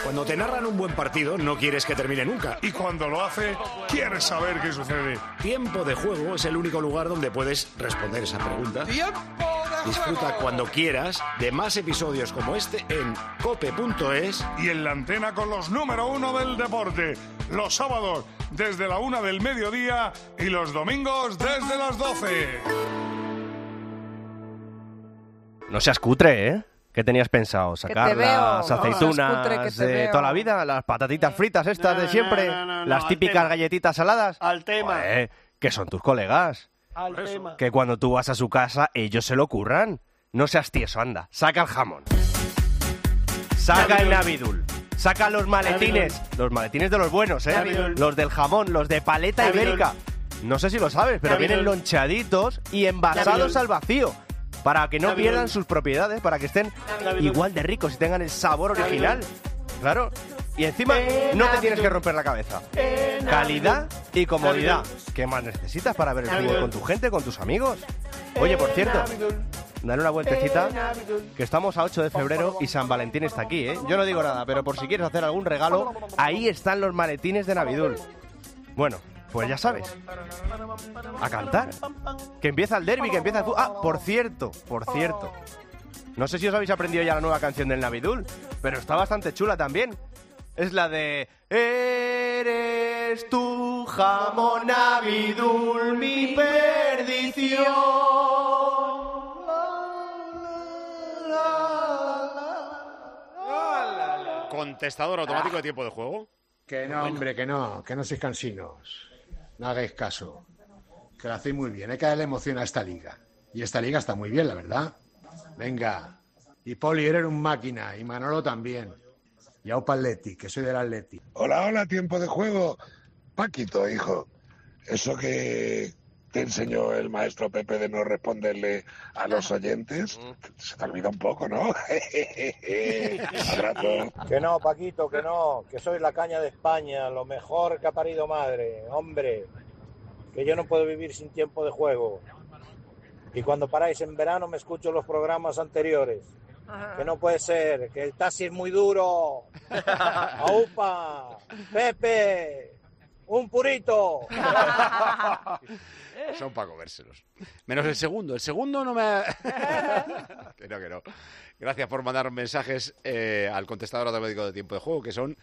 Cuando te narran un buen partido, no quieres que termine nunca. Y cuando lo hace, quieres saber qué sucede. Tiempo de Juego es el único lugar donde puedes responder esa pregunta. Disfruta cuando quieras de más episodios como este en cope.es y en la antena con los número 1 del deporte. Los sábados desde la 1 del mediodía y los domingos desde las 12. No seas cutre, ¿eh? ¿Qué tenías pensado? ¿Sacar las aceitunas de toda la vida? ¿Las patatitas fritas estas de siempre? ¿Las típicas galletitas saladas? Al tema. Que son tus colegas. Al tema. Que cuando tú vas a su casa, ellos se lo curran. No seas tieso, anda. Saca el jamón. Saca el Navidul. Saca los maletines. Los maletines de los buenos, ¿eh? Navidul. Los del jamón, los de paleta Navidul. ibérica. No sé si lo sabes, pero Navidul. vienen lonchaditos y envasados Navidul. al vacío. Para que no Navidul. pierdan sus propiedades, para que estén Navidul. igual de ricos y tengan el sabor original. Claro. Y encima no te tienes que romper la cabeza. Calidad y comodidad. ¿Qué más necesitas para ver el fútbol con tu gente, con tus amigos? Oye, por cierto, dale una vueltecita, que estamos a 8 de febrero y San Valentín está aquí, ¿eh? Yo no digo nada, pero por si quieres hacer algún regalo, ahí están los maletines de Navidul. Bueno, pues ya sabes, a cantar, que empieza el derbi, que empieza el fútbol. Ah, por cierto, no sé si os habéis aprendido ya la nueva canción del Navidul, pero está bastante chula también. Es la de eres tu jamón Navidul, mi perdición. Contestador automático de tiempo de juego. Que no, hombre, que no sois cansinos. No hagáis caso. Que lo hacéis muy bien. Hay que darle emoción a esta liga. Y esta liga está muy bien, la verdad. Venga. Y Poli, eres un máquina. Y Manolo también. Y Aupa Atleti, que soy del Atleti. Hola, tiempo de juego. Paquito, hijo. Eso que te enseñó el maestro Pepe de no responderle a los oyentes, se te olvida un poco, ¿no? Abrazo. Que no, Paquito, que no, que soy la caña de España, lo mejor que ha parido madre, hombre, que yo no puedo vivir sin tiempo de juego. Y cuando paráis en verano me escucho los programas anteriores. Que no puede ser, que el taxi es muy duro. ¡Aupa! ¡Pepe! ¡Un purito! Son para comérselos. Menos el segundo. El segundo no me... que no. Gracias por mandar mensajes al contestador automático de tiempo de juego, que son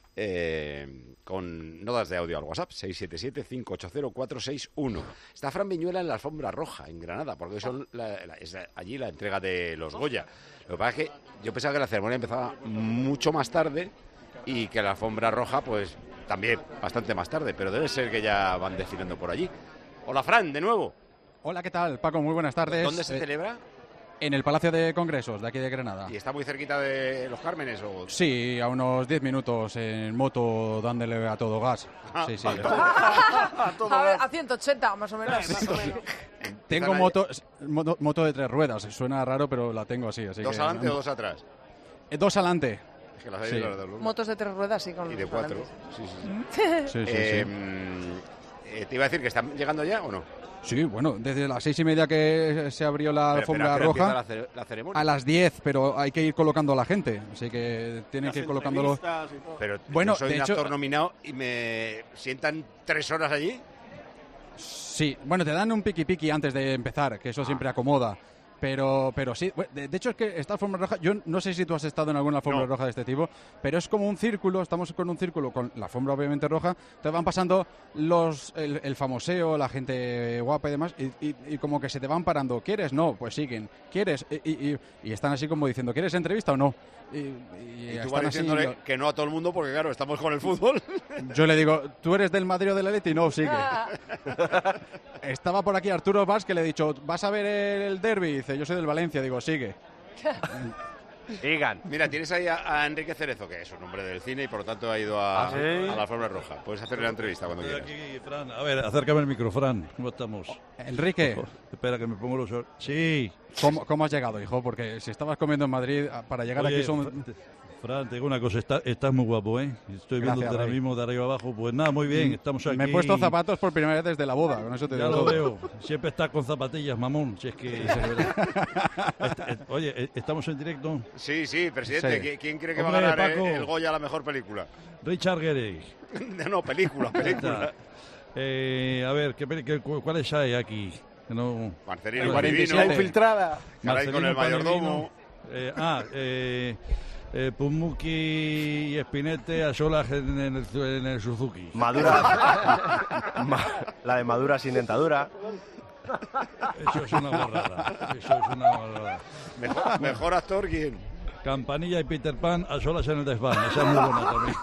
con notas de audio al WhatsApp, 677-580-461. Está Fran Viñuela en la alfombra roja, en Granada, porque son es allí la entrega de los Goya. Lo que pasa es que yo pensaba que la ceremonia empezaba mucho más tarde y que la alfombra roja, pues también bastante más tarde, pero debe ser que ya van desfilando por allí. Hola, Fran, de nuevo. Hola, ¿qué tal, Paco? Muy buenas tardes. ¿Dónde se celebra? En el Palacio de Congresos, de aquí de Granada. ¿Y está muy cerquita de Los Cármenes? O... Sí, a unos 10 minutos en moto, dándole a todo gas. Sí. A 180, más o menos. Tengo moto de 3 ruedas. Suena raro, pero la tengo así. ¿Dos adelante o dos atrás? 2 adelante. Es que las hay Sí. de los dos. Motos de 3 ruedas, sí. Con Y de 4. Sí. Te iba a decir que están llegando ya o no. Sí, bueno, desde las 6:30 que se abrió la alfombra pero roja, empieza la ceremonia. a las 10, pero hay que ir colocando a la gente, así que tienen que ir colocándolo. Pero bueno, yo soy de un hecho, actor nominado y me sientan 3 horas allí. Sí, bueno, te dan un piqui antes de empezar, que eso siempre acomoda. Pero sí, de hecho es que esta alfombra roja, yo no sé si tú has estado en alguna alfombra roja de este tipo, pero es como un círculo, estamos con un círculo con la alfombra obviamente roja, te van pasando el famoseo, la gente guapa y demás, y como que se te van parando, ¿quieres? No, pues siguen, ¿quieres? Y están así como diciendo, ¿quieres entrevista o no? Y tú vas diciéndole que no a todo el mundo porque claro, estamos con el fútbol. Yo le digo, ¿tú eres del Madrid o del Atleti? No, sigue. Estaba por aquí Arturo Valls, que le he dicho, ¿vas a ver el derbi? Dice, yo soy del Valencia. Digo, sigue. Sigan. Mira, tienes ahí a Enrique Cerezo, que es un hombre del cine y por lo tanto ha ido a la alfombra roja. Puedes hacerle la entrevista cuando quieras. Aquí, Fran. A ver, acércame el micro, Fran. ¿Cómo estamos? Enrique. Espera que me pongo los... Sí. ¿Cómo has llegado, hijo? Porque si estabas comiendo en Madrid, para llegar Oye, aquí son... Fran, te digo una cosa, estás muy guapo, ¿eh? Estoy viéndote ahora mismo de arriba abajo. Pues nada, muy bien, estamos aquí. Me he puesto zapatos por primera vez desde la boda, con eso te digo. Ya lo veo, siempre estás con zapatillas, mamón, si es que... Oye, ¿estamos en directo? Sí, presidente, Sí. ¿quién cree que Hombre, va a ganar Paco. el Goya a la mejor película? Richard Gere. No, película. A ver, ¿cuáles hay aquí? No... Marcelino Marcelino, Guarivino. Infiltrada. Caray con el mayordomo. Pumuki y Espinete a solas en el Suzuki. Madura. La de Madura sin dentadura. Eso es una barrada. Mejor actor, ¿quién? Campanilla y Peter Pan a solas en el desván. Esa es muy buena también.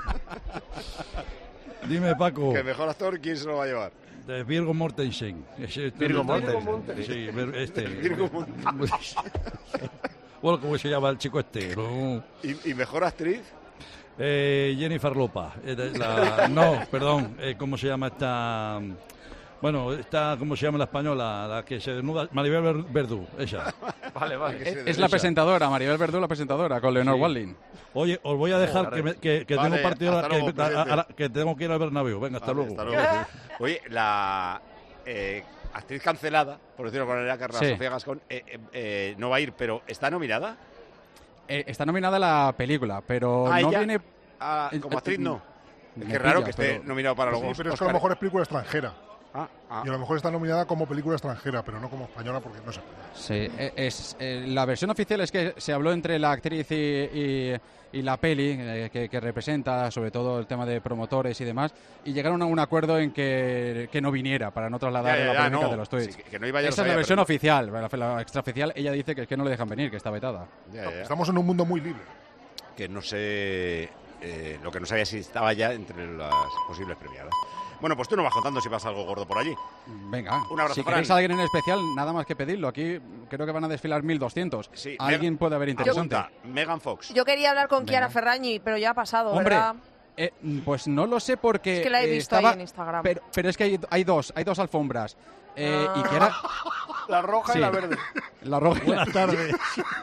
Dime, Paco. Que mejor actor, ¿quién se lo va a llevar? De Viggo Mortensen. Viggo Mortensen. Sí, Viggo Mortensen. Bueno, ¿cómo se llama el chico este? No. ¿Y mejor actriz? Jennifer Lopez. No, perdón. ¿Cómo se llama esta? Bueno, ¿cómo se llama la española? La que se desnuda. Maribel Verdú, esa. Vale. Es la presentadora, Maribel Verdú, la presentadora, con Leonor Watling. Oye, os voy a dejar que tengo partido hasta luego, que tengo que ir al Bernabéu. Venga, hasta luego. Oye, la actriz cancelada, por decirlo con la carrera, Sí. Sofía Gascón, no va a ir, pero ¿está nominada? Está nominada la película, pero no ella, viene... como actriz no. Me Qué raro pilla, que esté pero- nominado para los Sí, pero es que a Óscar. lo mejor es película extranjera. Ah. Y a lo mejor está nominada como película extranjera, pero no como española porque no sé. Sí, la versión oficial es que se habló entre la actriz y la peli, que representa sobre todo el tema de promotores y demás, y llegaron a un acuerdo en que no viniera, para no trasladar la polémica de los tweets. Sí, que no iba ya lo Esa es sabía, la versión pero- oficial. La extraoficial, ella dice que no le dejan venir, que está vetada. Ya. Estamos en un mundo muy libre. Que no sé... lo que no sabía si estaba ya entre las posibles premiadas. Bueno, pues tú nos vas contando si pasa algo gordo por allí. Venga, Un abrazo, si Fran. queréis a alguien en especial, nada más que pedirlo. Aquí creo que van a desfilar 1.200. Sí, Alguien puede haber interesante. Apunta, Megan Fox. Yo quería hablar con Venga. Chiara Ferragni, pero ya ha pasado, Hombre, ¿verdad? pues no lo sé porque... Es que la he visto ahí en Instagram. Pero es que hay dos alfombras. Y Chiara... La roja Sí. y la verde. La roja y la Buenas tardes.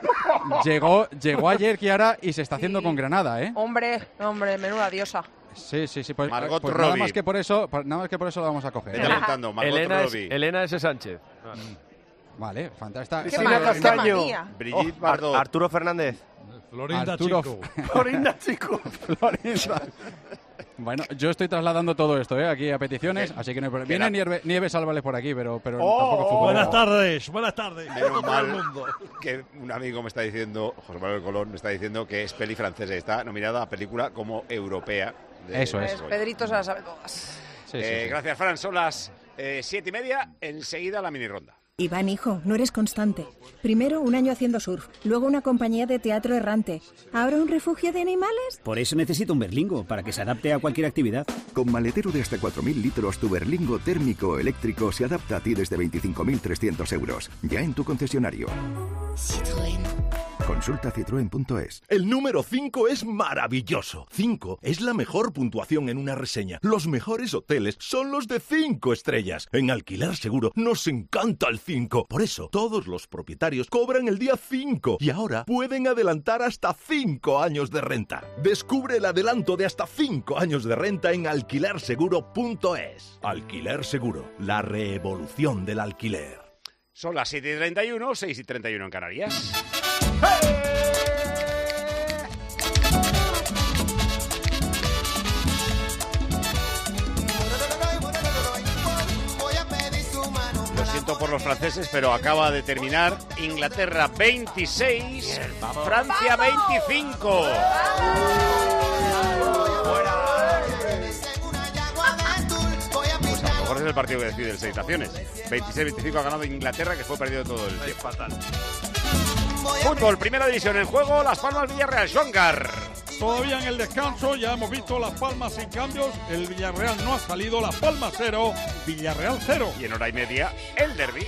Llegó ayer Chiara y se está haciendo con Granada, ¿eh? Hombre, menuda diosa. Sí. Pues, Margot pues Robbie. nada más que por eso la vamos a coger. Vete apuntando, Margot Robbie. Elena S. Sánchez. Vale, fantástico. Qué Cristina manía, qué Castaño. manía. Brigitte Bardot. Arturo Fernández. Florinda Arturo Chico. Florinda, chico. Florinda. Bueno, yo estoy trasladando todo esto, aquí a peticiones, así que no hay problema. Viene Nieves Álvarez por aquí, pero tampoco fútbol. Buenas tardes. Menos Todo el mal mundo. que un amigo me está diciendo, José Manuel Colón, me está diciendo que es peli francesa. Está nominada a película como europea. Eso es. Pues Pedrito se la sabe todas. Sí. Gracias, Fran. Son las 7:30. Enseguida la mini ronda. Iván, hijo, no eres constante. Primero un año haciendo surf, luego una compañía de teatro errante. ¿Ahora un refugio de animales? Por eso necesito un Berlingo, para que se adapte a cualquier actividad. Con maletero de hasta 4.000 litros, tu Berlingo térmico o eléctrico se adapta a ti desde 25.300 euros. Ya en tu concesionario. Citroën. Consulta citroen.es. El número 5 es maravilloso. 5 es la mejor puntuación en una reseña. Los mejores hoteles son los de 5 estrellas. En Alquiler Seguro nos encanta el 5. Por eso, todos los propietarios cobran el día 5 y ahora pueden adelantar hasta 5 años de renta. Descubre el adelanto de hasta 5 años de renta en alquilerseguro.es. Alquiler Seguro, la revolución del alquiler. Son las 7:31, 6:31 en Canarias. Lo siento por los franceses, pero acaba de terminar Inglaterra 26, Francia 25. Pues a lo mejor es el partido que decide el Seis Naciones. 26-25 ha ganado Inglaterra, que fue perdido todo el tiempo. Fatal. Fútbol, primera división en juego, Las Palmas Villarreal, Schongar. Todavía en el descanso, ya hemos visto Las Palmas sin cambios. El Villarreal no ha salido, Las Palmas 0, Villarreal 0. Y en hora y media, el derbi.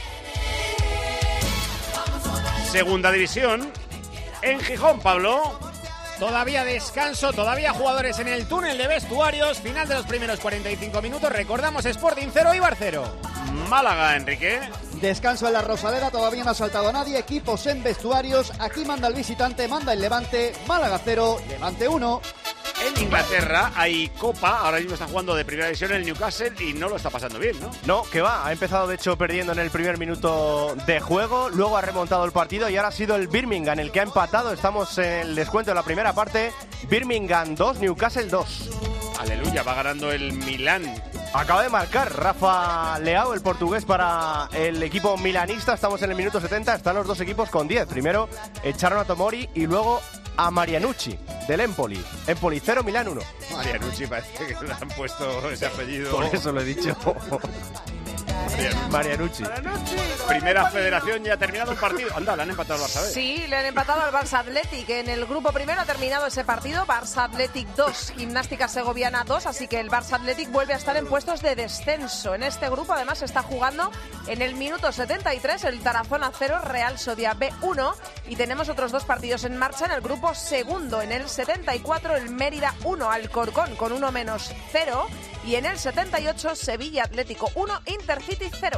Segunda división, en Gijón, Pablo. Todavía descanso, todavía jugadores en el túnel de vestuarios. Final de los primeros 45 minutos. Recordamos Sporting 0, Eibar 0. Málaga, Enrique. Descanso en la Rosaleda, todavía no ha saltado nadie. Equipos en vestuarios. Aquí manda el visitante, manda el Levante. Málaga 0, Levante 1. En Inglaterra hay Copa, ahora mismo está jugando de primera división el Newcastle y no lo está pasando bien, ¿no? No, que va, ha empezado de hecho perdiendo en el primer minuto de juego, luego ha remontado el partido y ahora ha sido el Birmingham el que ha empatado. Estamos en el descuento de la primera parte, Birmingham 2, Newcastle 2. Aleluya, va ganando el Milán. Acaba de marcar Rafa Leao, el portugués, para el equipo milanista. Estamos en el minuto 70, están los dos equipos con 10. Primero echaron a Tomori y luego a Marianucci, del Empoli. Empoli 0, Milán 1. Marianucci parece que le han puesto ese apellido. Por eso lo he dicho. Marianucci. Primera federación, ya ha terminado el partido. Anda, le han empatado al Barça. Sí, le han empatado al Barça Athletic. En el grupo primero ha terminado ese partido. Barça Athletic 2, Gimnástica Segoviana 2. Así que el Barça Athletic vuelve a estar en puestos de descenso. En este grupo además se está jugando en el minuto 73 el Tarazona 0, Real Sodia B 1. Y tenemos otros dos partidos en marcha en el grupo segundo. En el 74 el Mérida 1, Alcorcón con 1 menos 0. Y en el 78 Sevilla Atlético 1, Intercity 0.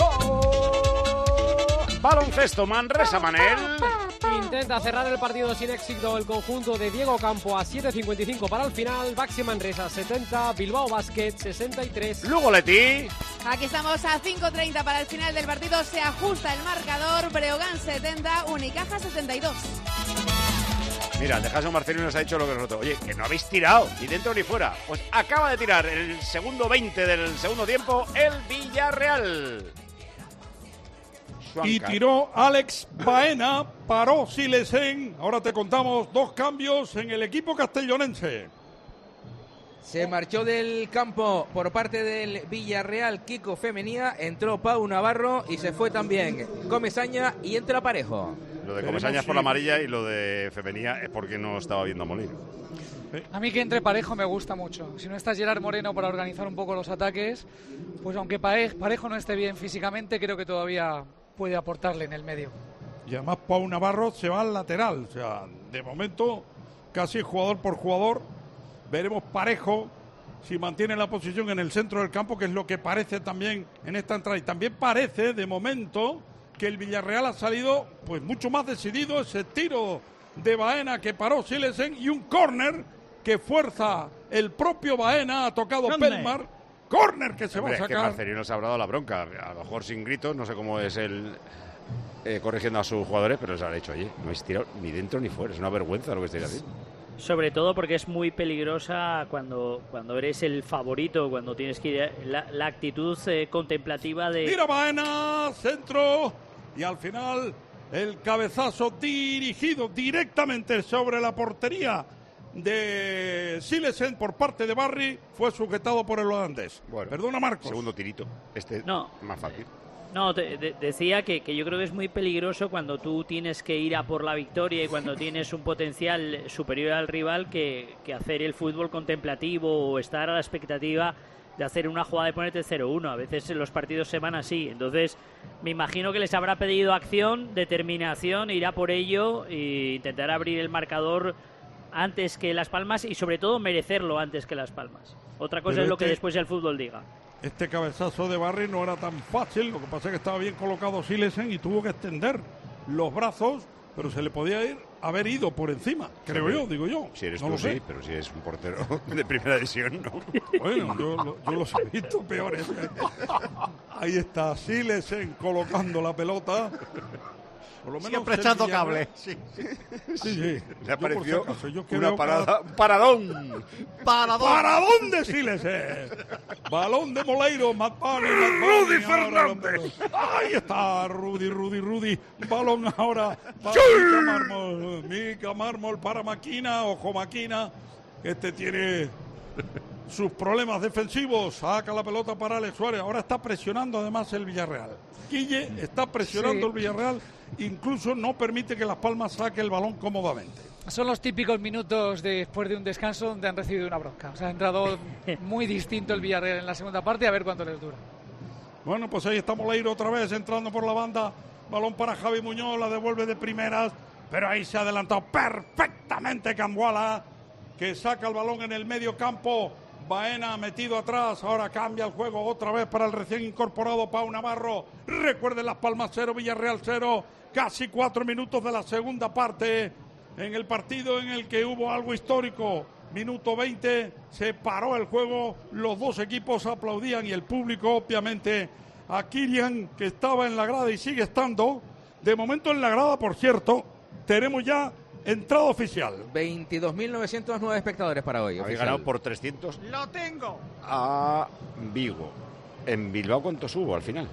Baloncesto, Manresa, Manel. Intenta cerrar el partido sin éxito el conjunto de Diego Campo a 7:55 para el final. Baxi Manresa 70, Bilbao Basket 63. Lugo Leti. Aquí estamos a 5:30 para el final del partido. Se ajusta el marcador. Breogán 70, Unicaja 72. Mira, de Jason Marcelino nos ha dicho lo que nosotros. Oye, que no habéis tirado, ni dentro ni fuera. Pues acaba de tirar el segundo 20 del segundo tiempo el Villarreal. Y tiró Alex Baena, paró Silesen. Ahora te contamos dos cambios en el equipo castellonense. Se marchó del campo por parte del Villarreal Kiko Femenía, entró Pau Navarro y se fue también Comesaña y entra Parejo. Lo de Comesaña es por la amarilla y lo de Femenía es porque no estaba viendo a Molino. A mí que entre Parejo me gusta mucho. Si no está Gerard Moreno para organizar un poco los ataques, pues aunque Parejo no esté bien físicamente, creo que todavía puede aportarle en el medio. Y además Pau Navarro se va al lateral. O sea, de momento casi jugador por jugador. Veremos Parejo si mantiene la posición en el centro del campo, que es lo que parece también en esta entrada. Y también parece, de momento, que el Villarreal ha salido pues mucho más decidido. Ese tiro de Baena que paró Silesen y un córner que fuerza el propio Baena. Ha tocado Pelmar. Córner que se va a sacar. Es que Marcelino se habrá dado la bronca. A lo mejor sin gritos, no sé cómo es él corrigiendo a sus jugadores, pero les ha dicho, oye, no habéis tirado ni dentro ni fuera. Es una vergüenza lo que estáis haciendo. Sobre todo porque es muy peligrosa cuando eres el favorito, cuando tienes que ir la actitud contemplativa de... Mira Baena, centro, y al final el cabezazo dirigido directamente sobre la portería de Silesen por parte de Barry fue sujetado por el holandés. Bueno, perdona Marcos. Segundo tirito, más fácil. No, decía que yo creo que es muy peligroso cuando tú tienes que ir a por la victoria y cuando tienes un potencial superior al rival que hacer el fútbol contemplativo o estar a la expectativa de hacer una jugada de ponerte 0-1. A veces los partidos se van así. Entonces, me imagino que les habrá pedido acción, determinación, irá por ello e intentar abrir el marcador antes que Las Palmas y sobre todo merecerlo antes que Las Palmas. Otra cosa es lo que después el fútbol diga. Este cabezazo de Barry no era tan fácil, lo que pasa es que estaba bien colocado Silesen y tuvo que extender los brazos, pero se le podía haber ido por encima, creo yo, digo yo. Si eres no tú, lo sé. sí, pero si es un portero de primera división, no. Bueno, yo los he visto peores. Ahí está Silesen colocando la pelota. Por lo menos siempre echando cable. Sí. Le apareció una parada, un paradón. Paradón de Silesen. Balón de Moleiro, Rudy Fernández. Ahí está Rudy. Balón ahora para Mica Mármol para Maquina. Ojo Maquina. Este tiene sus problemas defensivos. Saca la pelota para Alex Suárez. Ahora está presionando además el Villarreal. Guille está presionando el Villarreal. Incluso no permite que Las Palmas saque el balón cómodamente. Son los típicos minutos después de un descanso donde han recibido una bronca. O sea, ha entrado muy distinto el Villarreal en la segunda parte, a ver cuánto les dura. Bueno, pues ahí está Moleiro otra vez entrando por la banda. Balón para Javi Muñoz, la devuelve de primeras, pero ahí se ha adelantado perfectamente Cambuala, que saca el balón en el medio campo Baena metido atrás, ahora cambia el juego otra vez para el recién incorporado Pau Navarro. Recuerden, Las Palmas 0, Villarreal 0, casi 4 minutos de la segunda parte en el partido en el que hubo algo histórico. Minuto 20, se paró el juego, los dos equipos aplaudían y el público, obviamente, a Kylian, que estaba en la grada y sigue estando. De momento en la grada, por cierto, tenemos ya entrada oficial. 22.909 espectadores para hoy. Habéis ganado por 300 ¡Lo tengo! a Vigo. En Bilbao, ¿cuánto subo al final?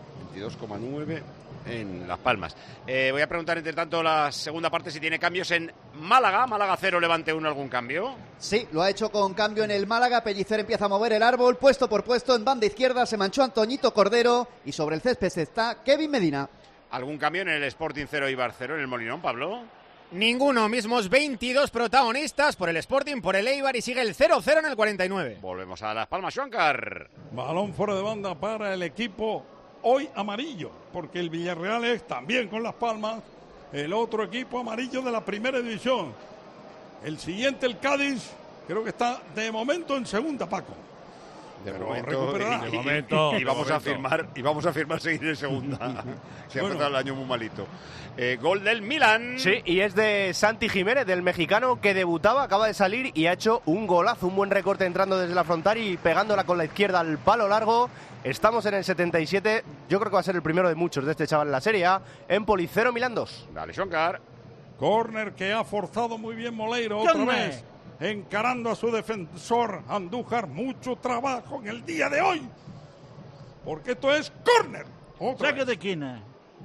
22,9 en Las Palmas. Voy a preguntar, entre tanto, la segunda parte si tiene cambios en Málaga. Málaga 0, Levante 1, ¿algún cambio? Sí, lo ha hecho con cambio en el Málaga. Pellicer empieza a mover el árbol, puesto por puesto. En banda izquierda se manchó Antoñito Cordero y sobre el césped está Kevin Medina. ¿Algún cambio en el Sporting 0, Eibar 0, en el Molinón, Pablo? Ninguno, mismos 22 protagonistas por el Sporting, por el Eibar y sigue el 0-0 en el 49. Volvemos a Las Palmas, Xuancar. Balón fuera de banda para el equipo hoy amarillo, porque el Villarreal es también con Las Palmas el otro equipo amarillo de la primera división. El siguiente, el Cádiz, creo que está de momento en segunda, Paco. De Pero momento, y vamos a firmar seguir en segunda. Se ha pasado el año muy malito. Gol del Milan. Sí, y es de Santi Jiménez, del mexicano que debutaba, acaba de salir y ha hecho un golazo, un buen recorte entrando desde la frontal y pegándola con la izquierda al palo largo. Estamos en el 77, yo creo que va a ser el primero de muchos de este chaval en la Serie A. Empoli 0, Milán 2. Dale, Xuancar. Córner que ha forzado muy bien Moleiro otra vez, encarando a su defensor Andújar. Mucho trabajo en el día de hoy, porque esto es córner. Saque de esquina.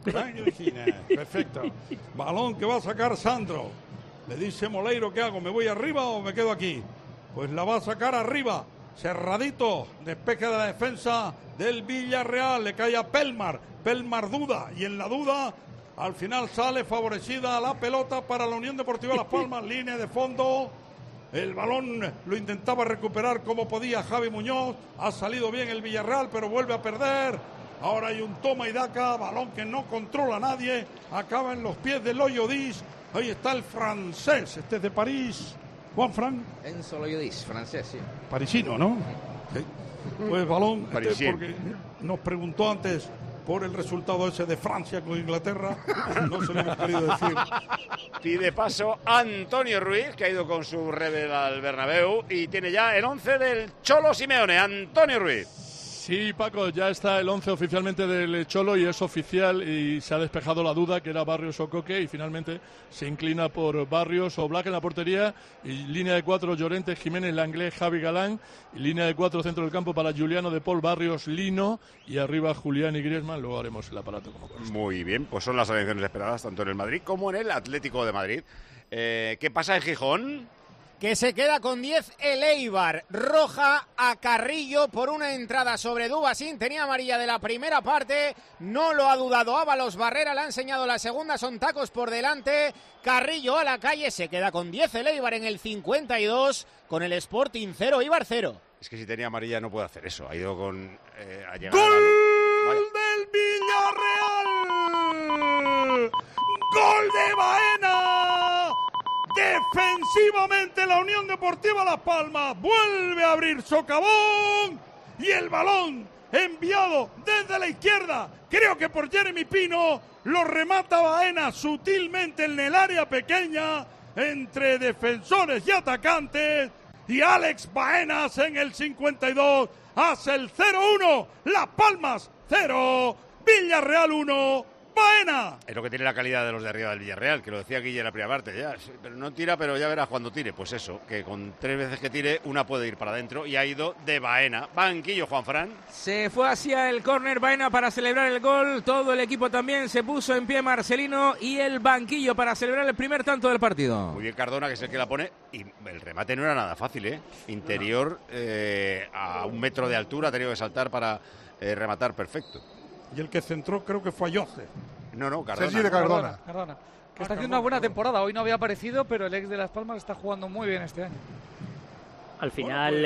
Perfecto. Balón que va a sacar Sandro. Le dice Moleiro, ¿qué hago? ¿Me voy arriba o me quedo aquí? Pues la va a sacar arriba. Cerradito, despeje de la defensa del Villarreal. Le cae a Pelmar. Pelmar duda, y en la duda al final sale favorecida la pelota para la Unión Deportiva Las Palmas. Línea de fondo. El balón lo intentaba recuperar como podía Javi Muñoz. Ha salido bien el Villarreal, pero vuelve a perder. Ahora hay un toma y daca. Balón que no controla nadie. Acaba en los pies de Loyodis. Ahí está el francés. Este es de París. Juanfran. Enzo Loyodis, francés, sí. Parisino, ¿no? Sí. Pues balón, Parisien. porque nos preguntó antes por el resultado ese de Francia con Inglaterra. No se lo hemos querido decir. Pide paso Antonio Ruiz, que ha ido con su Rebel al Bernabéu y tiene ya el 11 del Cholo Simeone. Antonio Ruiz. Sí, Paco, ya está el 11 oficialmente del Cholo y es oficial y se ha despejado la duda que era Barrios o Coque y finalmente se inclina por Barrios o Black en la portería y línea de 4 Llorente, Jiménez, Langlés, Javi Galán y línea de 4 centro del campo para Juliano de Paul, Barrios, Lino y arriba Julián y Griezmann. Luego haremos el aparato como corresponde. Muy bien, pues son las elecciones esperadas tanto en el Madrid como en el Atlético de Madrid. ¿Qué pasa en Gijón? Que se queda con 10 el Eibar. Roja a Carrillo por una entrada sobre Dubasín. Tenía amarilla de la primera parte. No lo ha dudado Ábalos Barrera. Le ha enseñado la segunda. Son tacos por delante. Carrillo a la calle. Se queda con 10 el Eibar en el 52. Con el Sporting 0, Eibar 0. Es que si tenía amarilla no puede hacer eso. Ha ido con... a llegar ¡Gol del Villarreal! ¡Gol de Baena! Defensivamente la Unión Deportiva Las Palmas vuelve a abrir socavón y el balón enviado desde la izquierda, creo que por Jeremy Pino, lo remata Baena sutilmente en el área pequeña entre defensores y atacantes y Alex Baenas en el 52 hace el 0-1, Las Palmas 0, Villarreal 1. ¡Baena! Es lo que tiene la calidad de los de arriba del Villarreal, que lo decía Guille en la primera parte. Ya, pero no tira, pero ya verás cuando tire. Pues eso, que con 3 veces que tire, una puede ir para adentro y ha ido de Baena. Banquillo, Juanfran. Se fue hacia el córner Baena para celebrar el gol. Todo el equipo también se puso en pie, Marcelino, y el banquillo para celebrar el primer tanto del partido. Muy bien Cardona, que es el que la pone. Y el remate no era nada fácil, ¿eh? Interior a 1 metro de altura, ha tenido que saltar para rematar perfecto. Y el que centró creo que fue Jose. No, Cardona. Sí, de Cardona. Cardona. Que está haciendo una buena temporada. Hoy no había aparecido, pero el ex de Las Palmas está jugando muy bien este año. Al final,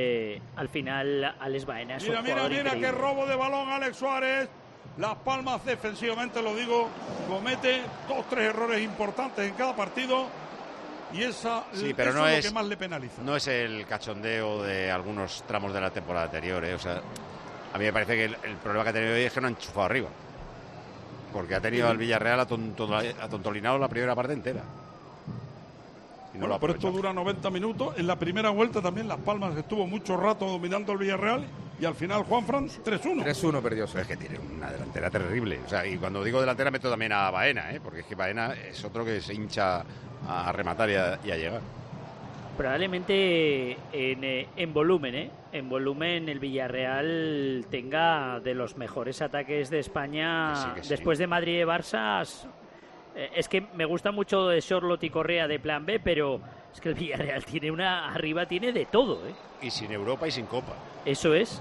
Alex Baena es un jugador Mira, increíble. qué robo de balón Alex Suárez. Las Palmas defensivamente, lo digo, comete 2-3 errores importantes en cada partido. y esa pero eso no es es lo que más le penaliza. No es el cachondeo de algunos tramos de la temporada anterior, ¿eh? O sea, a mí me parece que el problema que ha tenido hoy es que no ha enchufado arriba. Porque ha tenido al Villarreal atontolinado la primera parte entera. Y no bueno, pero esto dura 90 minutos. En la primera vuelta también Las Palmas estuvo mucho rato dominando el Villarreal y al final Juanfran 3-1. 3-1 perdió. Es que tiene una delantera terrible. O sea, y cuando digo delantera meto también a Baena, ¿eh? Porque es que Baena es otro que se hincha a rematar y a llegar. Probablemente en volumen, en volumen el Villarreal tenga de los mejores ataques de España que sí. Después de Madrid y Barça. Es que me gusta mucho de Sorlot y Correa de plan B, pero es que el Villarreal arriba tiene de todo, ¿eh? Y sin Europa y sin Copa. Eso es.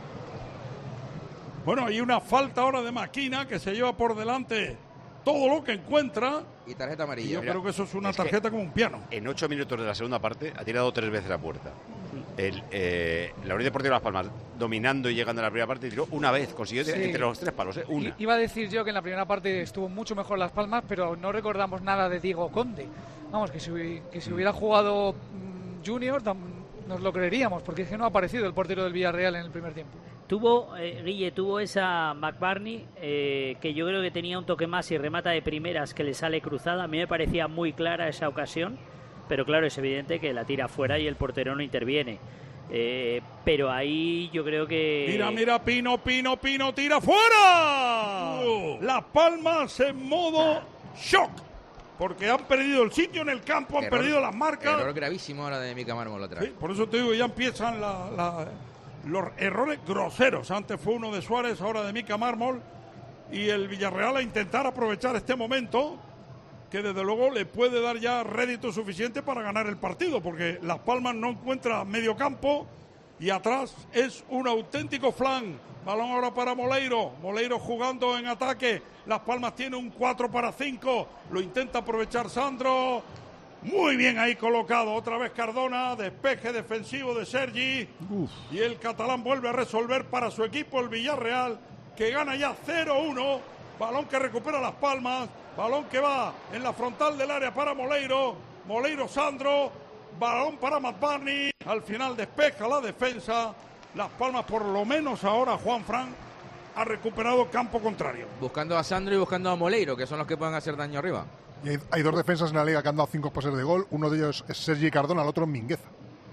Bueno, hay una falta ahora de Maquina que se lleva por delante todo lo que encuentra. Y tarjeta amarilla. Y yo creo que eso es una tarjeta como un piano. En 8 minutos de la segunda parte ha tirado 3 veces la puerta. La Unión Deportiva Las Palmas, dominando y llegando a la primera parte, tiró una vez, consiguió entre los 3 palos, una. Iba a decir yo que en la primera parte estuvo mucho mejor Las Palmas, pero no recordamos nada de Diego Conde. Vamos, que si hubiera jugado Junior nos lo creeríamos, porque es que no ha aparecido el portero del Villarreal en el primer tiempo. Guille tuvo esa McBurney que yo creo que tenía un toque más y remata de primeras que le sale cruzada. A mí me parecía muy clara esa ocasión, pero claro, es evidente que la tira fuera y el portero no interviene. Pero ahí yo creo que... Mira, Pino, tira fuera. Las Palmas en modo shock, porque han perdido el sitio en el campo, han perdido las marcas. Error gravísimo ahora de Mica Mármol otra vez. Sí, por eso te digo, ya empiezan los errores groseros. Antes fue uno de Suárez, ahora de Mica Mármol. Y el Villarreal a intentar aprovechar este momento, que desde luego le puede dar ya rédito suficiente para ganar el partido, porque Las Palmas no encuentra medio campo y atrás es un auténtico flan. Balón ahora para Moleiro jugando en ataque. Las Palmas tiene un 4-5, lo intenta aprovechar Sandro. Muy bien ahí colocado, otra vez Cardona, despeje defensivo de Sergi. Y el catalán vuelve a resolver para su equipo, el Villarreal, que gana ya 0-1. Balón que recupera Las Palmas, balón que va en la frontal del área para Moleiro Sandro, balón para McBurney. Al final despeja la defensa. Las Palmas, por lo menos ahora, Juanfran ha recuperado campo contrario. Buscando a Sandro y buscando a Moleiro, que son los que pueden hacer daño arriba. Y hay 2 defensas en la liga que han dado 5 pases de gol. Uno de ellos es Sergi Cardona, el otro es Mingueza.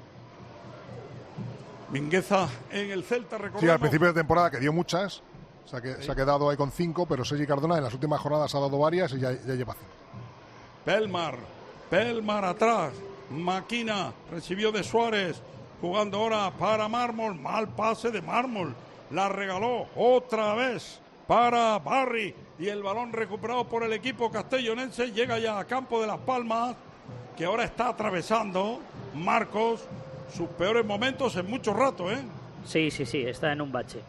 Mingueza en el Celta, recordemos. Sí, al principio de temporada que dio muchas. Se ha quedado ahí con 5, pero Sergi Cardona en las últimas jornadas ha dado varias y ya lleva 5. Pelmar atrás. Maquina recibió de Suárez. Jugando ahora para Mármol. Mal pase de Mármol. La regaló otra vez para Barry. Y el balón recuperado por el equipo castellonense. Llega ya a campo de Las Palmas, que ahora está atravesando Marcos sus peores momentos en mucho rato, ¿eh? Sí, está en un bache.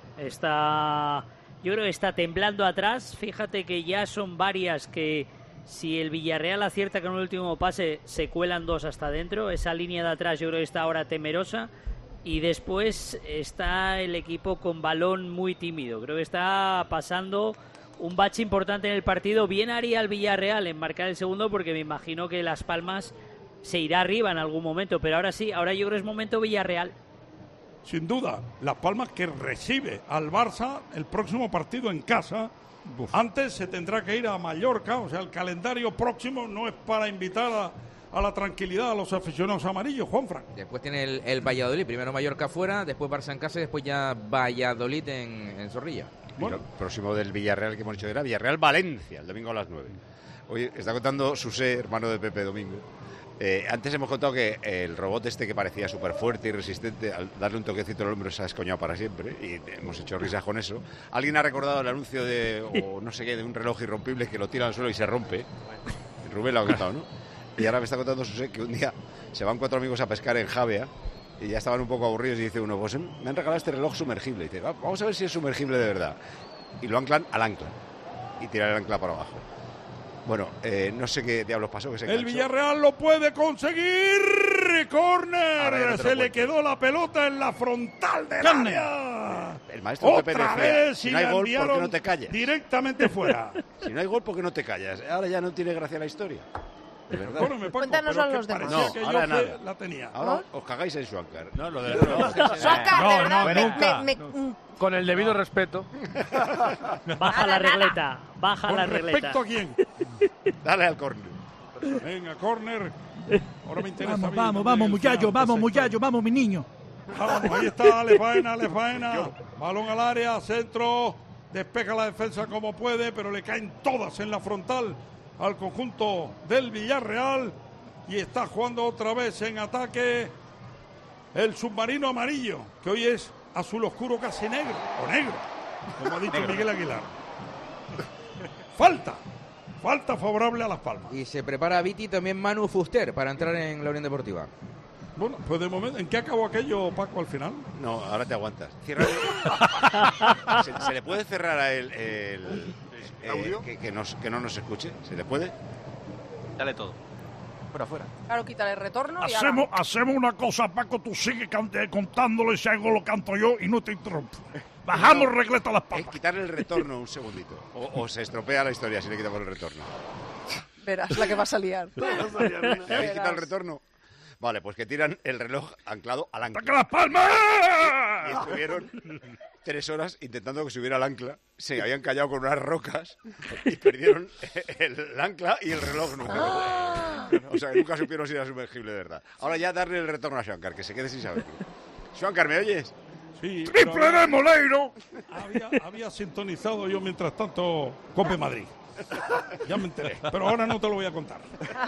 Yo creo que está temblando atrás. Fíjate que ya son varias que, si el Villarreal acierta con el último pase, se cuelan 2 hasta adentro. Esa línea de atrás yo creo que está ahora temerosa. Y después está el equipo con balón muy tímido. Creo que está pasando un bache importante en el partido. Bien haría el Villarreal en marcar el segundo, porque me imagino que Las Palmas se irá arriba en algún momento. Pero ahora sí, ahora yo creo que es momento Villarreal. Sin duda, Las Palmas, que recibe al Barça el próximo partido en casa. Antes se tendrá que ir a Mallorca, o sea, el calendario próximo no es para invitar a la tranquilidad a los aficionados amarillos, Juanfran. Después tiene el Valladolid, primero Mallorca fuera, después Barça en casa y después ya Valladolid en Zorrilla. Bueno, el próximo del Villarreal que hemos dicho era Villarreal-Valencia, el domingo a las 9. Hoy está contando Susé, hermano de Pepe Domingo. Antes hemos contado que el robot este, que parecía súper fuerte y resistente, al darle un toquecito al hombro se ha escoñado para siempre, y hemos hecho risas con eso. Alguien ha recordado el anuncio o no sé qué, de un reloj irrompible que lo tira al suelo y se rompe. Rubén lo ha contado, ¿no? Y ahora me está contando Susé que un día se van 4 amigos a pescar en Javea y ya estaban un poco aburridos, y dice uno, pues me han regalado este reloj sumergible. Y dice, vamos a ver si es sumergible de verdad. Y lo anclan al ancla y tiran el ancla para abajo. Bueno, no sé qué diablos pasó. El Villarreal lo puede conseguir. ¡Córner! Se le quedó la pelota en la frontal del área. El maestro Pepe otra vez, si no hay gol, ¿por qué no te callas? Directamente fuera. Si no hay gol, ¿por qué no te callas? Ahora ya no tiene gracia la historia. Bueno, me pongo, Cuéntanoslo pero a los que demás. parecía que ahora yo nada. la tenía. Ahora os cagáis en Schwankar. No, lo del reloj. Schwankar, de verdad, nunca. me- Con el debido respeto. Baja la regleta, baja ¿Con la regleta. respecto a quién? Dale al córner. Venga, córner. Ahora me interesa. Vamos, a mí vamos, también vamos, el muchachos, final, vamos, perfecto. muchachos, vamos, mi niño. Vamos, ahí está, le faena. Balón al área, centro. Despeja la defensa como puede, pero le caen todas en la frontal al conjunto del Villarreal. Y está jugando otra vez en ataque el submarino amarillo, que hoy es azul oscuro casi negro, o negro, como ha dicho Miguel Aguilar. Falta favorable a Las Palmas. Y se prepara Viti, también Manu Fuster, para entrar en la Unión Deportiva. Bueno, pues de momento, ¿en qué acabó aquello, Paco, al final? No, ahora te aguantas. Cierra ¿Se le puede cerrar a él ¿Audio? que no nos escuche? ¿Se le puede? Dale todo. Fuera. Claro, quítale el retorno y Hacemos una cosa, Paco, tú sigue contándolo y si algo lo canto yo y no te interrumpo. Bajamos No, regleta a Las Es Palmas. quitarle el retorno un segundito. O se estropea la historia si le quitamos el retorno. verás la que vas a liar. ¿Le habéis quitado el retorno? Vale, pues que tiran el reloj anclado al ancla. ¡Las Palmas! Y estuvieron 3 horas intentando que subiera el ancla. Se habían callado con unas rocas y perdieron el ancla y el reloj nunca. O sea, que nunca supieron si era sumergible de verdad. Ahora ya darle el retorno a Schwankar, que se quede sin saberlo. Schwankar, ¿me oyes? Sí, ¡Triple de Moleiro! Había sintonizado yo mientras tanto Cope Madrid. Ya me enteré, pero ahora no te lo voy a contar.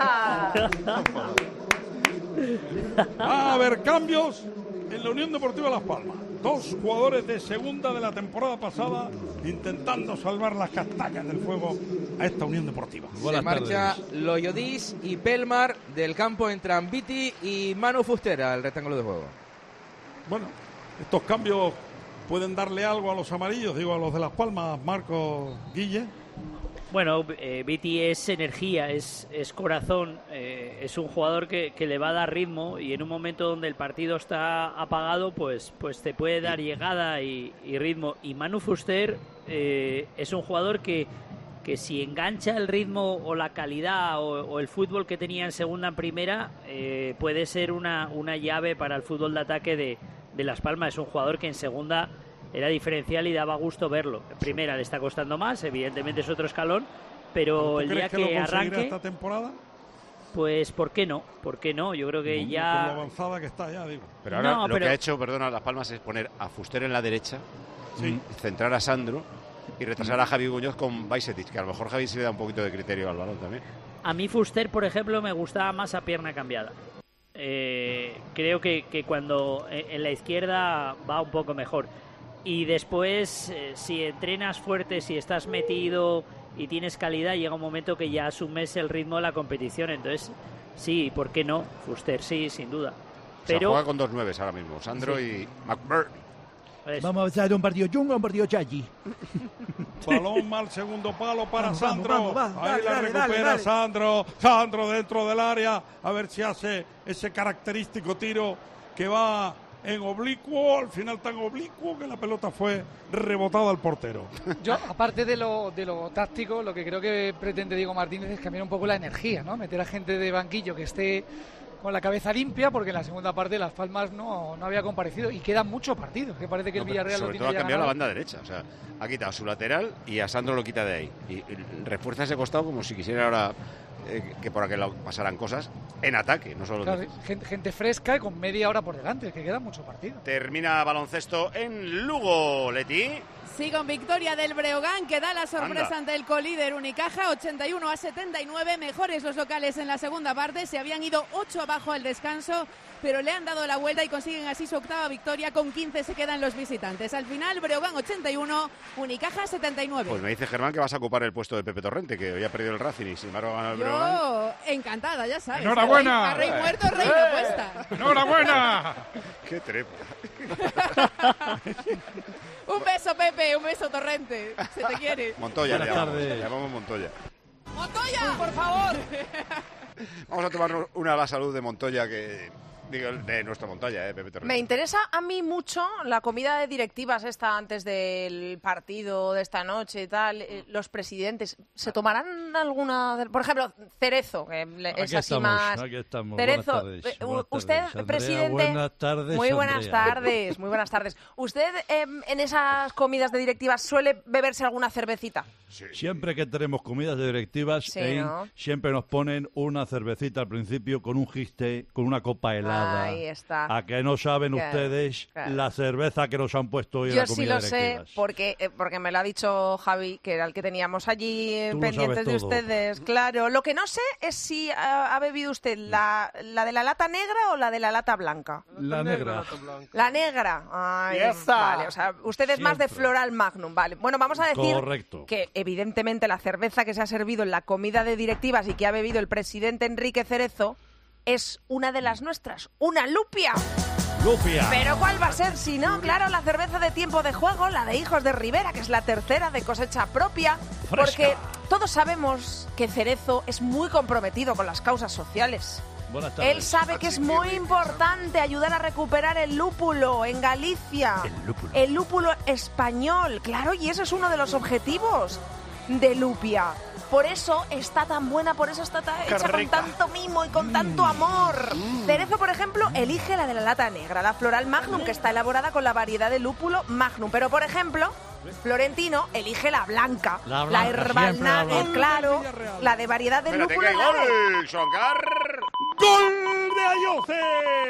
Va a haber cambios en la Unión Deportiva Las Palmas. 2 jugadores de segunda de la temporada pasada intentando salvar las castañas del fuego a esta Unión Deportiva. Se marcha Loyodis y Pelmar. Del campo entran Viti y Manu Fuster al rectángulo de juego. Bueno, estos cambios pueden darle algo a los amarillos, digo a los de Las Palmas, Marcos, Guille. Bueno, Viti es energía, es corazón, es un jugador que le va a dar ritmo y en un momento donde el partido está apagado, pues te puede dar llegada y ritmo. Y Manu Fuster es un jugador que si engancha el ritmo o la calidad o el fútbol que tenía en segunda en primera, puede ser una llave para el fútbol de ataque de Las Palmas. Es un jugador que en segunda era diferencial y daba gusto verlo. En primera le está costando más, evidentemente es otro escalón, pero el día que arranque esta temporada, pues ¿por qué no? ¿Por qué no? Yo creo que con lo ya avanzada que está ya, digo. Pero ahora lo que ha hecho, perdona, Las Palmas es poner a Fuster en la derecha, centrar a Sandro y retrasar a Javi Muñoz con Bajcetic, que a lo mejor Javi se le da un poquito de criterio al balón también. a mí Fuster, por ejemplo, me gustaba más a pierna cambiada. Creo que cuando en la izquierda va un poco mejor. Y después, si entrenas fuerte, si estás metido y tienes calidad, llega un momento que ya asumes el ritmo de la competición. Entonces, sí, ¿por qué no? Fuster, sí, sin duda. Pero Pero juega con 2 nueves ahora mismo, Sandro y McBurney. Vamos a hacer un partido chungo, un partido chachi. Balón mal, segundo palo para Vamos, Sandro. vamos, Ahí dale, la dale, recupera dale. Sandro. Sandro dentro del área. A ver si hace ese característico tiro que va en oblicuo. Al final tan oblicuo que la pelota fue rebotada al portero. Yo, aparte de lo táctico, lo que creo que pretende Diego Martínez es cambiar un poco la energía, ¿no? Meter a gente de banquillo que esté con la cabeza limpia, porque en la segunda parte Las Palmas no había comparecido y quedan muchos partidos, que parece que el Villarreal lo Sobre tiene todo ha ya cambiado la ganado. banda derecha. O sea, ha quitado su lateral y a Sandro lo quita de ahí. Y refuerza ese costado como si quisiera ahora que por aquel lado pasaran cosas en ataque, no solo Claro, defensa. gente fresca y con media hora por delante, que quedan muchos partidos. Termina baloncesto en Lugo, Leti. Sí, con victoria del Breogán, que da la sorpresa Anda. ante el colíder Unicaja, 81-79, mejores los locales en la segunda parte, se habían ido 8 abajo al descanso, pero le han dado la vuelta y consiguen así su octava victoria, con 15 se quedan los visitantes. Al final, Breogán 81, Unicaja 79. Pues me dice Germán que vas a ocupar el puesto de Pepe Torrente, que hoy ha perdido el Racing y sin embargo ha ganado el Breogán. Yo, encantada, ya sabes. ¡Enhorabuena! A rey muerto, reina puesta. ¡Enhorabuena! ¡Qué trepa! Un beso, Pepe, un beso, Torrente. Se te quiere. Montoya, le Buenas llamamos, tardes. le llamamos Montoya. ¡Montoya! ¡Por favor! Vamos a tomarnos una a la salud de Montoya, que Digo, de nuestra montaña, Pepe Torres. Me interesa a mí mucho la comida de directivas esta antes del partido de esta noche y tal. Los presidentes, ¿se tomarán alguna? Por ejemplo, Cerezo, que es así más... Aquí estamos. Cerezo, usted, Andrea, presidente... buenas tardes, Muy buenas Andrea. tardes, muy buenas tardes. ¿Usted en esas comidas de directivas suele beberse alguna cervecita? Siempre que tenemos comidas de directivas, Sí, ¿no? siempre nos ponen una cervecita al principio con un giste, con una copa helada. Ahí está. ¿A que no saben Claro, ustedes claro. la cerveza que nos han puesto hoy en Yo la sí comida lo de sé, directivas? porque me lo ha dicho Javi, que era el que teníamos allí Tú lo pendientes sabes de todo. ustedes. Claro, lo que no sé es si ha bebido usted la de la lata negra o la de la lata blanca. La negra. La negra. Ay, Esa. vale, o sea, usted es más de Floral Magnum, vale. Bueno, vamos a decir Correcto. que evidentemente la cerveza que se ha servido en la comida de directivas y que ha bebido el presidente Enrique Cerezo es una de las nuestras, una Lupia. Lupia. Pero ¿cuál va a ser si no? Claro, la cerveza de tiempo de juego, la de Hijos de Rivera, que es la tercera de cosecha propia, porque todos sabemos que Cerezo es muy comprometido con las causas sociales. Buenas tardes. Él sabe que es muy importante ayudar a recuperar el lúpulo en Galicia. El lúpulo español, claro, y ese es uno de los objetivos de Lupia. Por eso está tan buena, por eso está hecha con tanto mimo y con tanto amor. Cerezo, por ejemplo, elige la de la lata negra, la Floral Magnum, que está elaborada con la variedad de lúpulo Magnum. Pero, por ejemplo, Florentino elige la blanca, La blanca, Herbal siempre la Nugget, blanca. claro, la de variedad de Espérate, lúpulo que hay Nugget. gol, Songar. ¡Gol de Ayoce!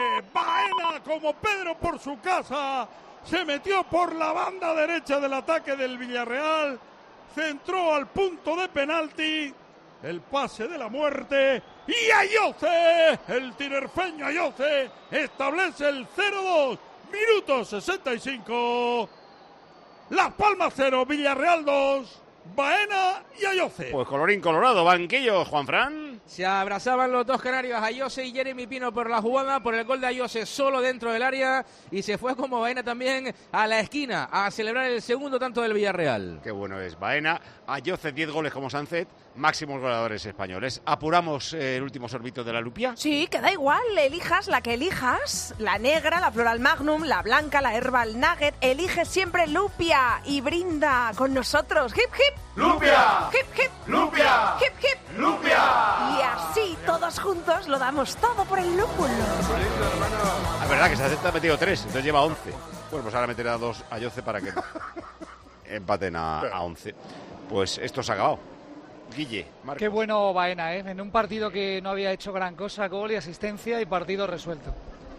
Baena, como Pedro por su casa, se metió por la banda derecha del ataque del Villarreal, centró al punto de penalti, el pase de la muerte, y Ayoce, el tinerfeño Ayoce, establece el 0-2, minuto 65, Las Palmas 0, Villarreal 2, Baena y Ayoce. Pues colorín colorado, banquillo, Juanfran. Se abrazaban los dos canarios, Ayose y Jeremy Pino, por la jugada, por el gol de Ayose solo dentro del área, y se fue como Baena también a la esquina a celebrar el segundo tanto del Villarreal. Qué bueno es Baena. Ayoce 10 goles como Sánchez, máximos goleadores españoles. ¿Apuramos el último sorbito de la Lupia? Sí, que da igual, elijas la que elijas, la negra, la Floral Magnum, la blanca, la Herbal Nugget, elige siempre Lupia y brinda con nosotros. ¡Hip, hip! ¡Lupia! ¡Hip, hip! ¡Lupia! ¡Hip, hip! ¡Lupia! Y así, todos juntos, lo damos todo por el lúpulo. Es verdad que Sánchez ha metido 3, entonces lleva 11. Bueno, pues ahora meterá 2 a Ayoce para que empaten a 11. Pues esto se ha acabado. Guille, Marcos. Qué bueno Baena, ¿eh? En un partido que no había hecho gran cosa, gol y asistencia y partido resuelto.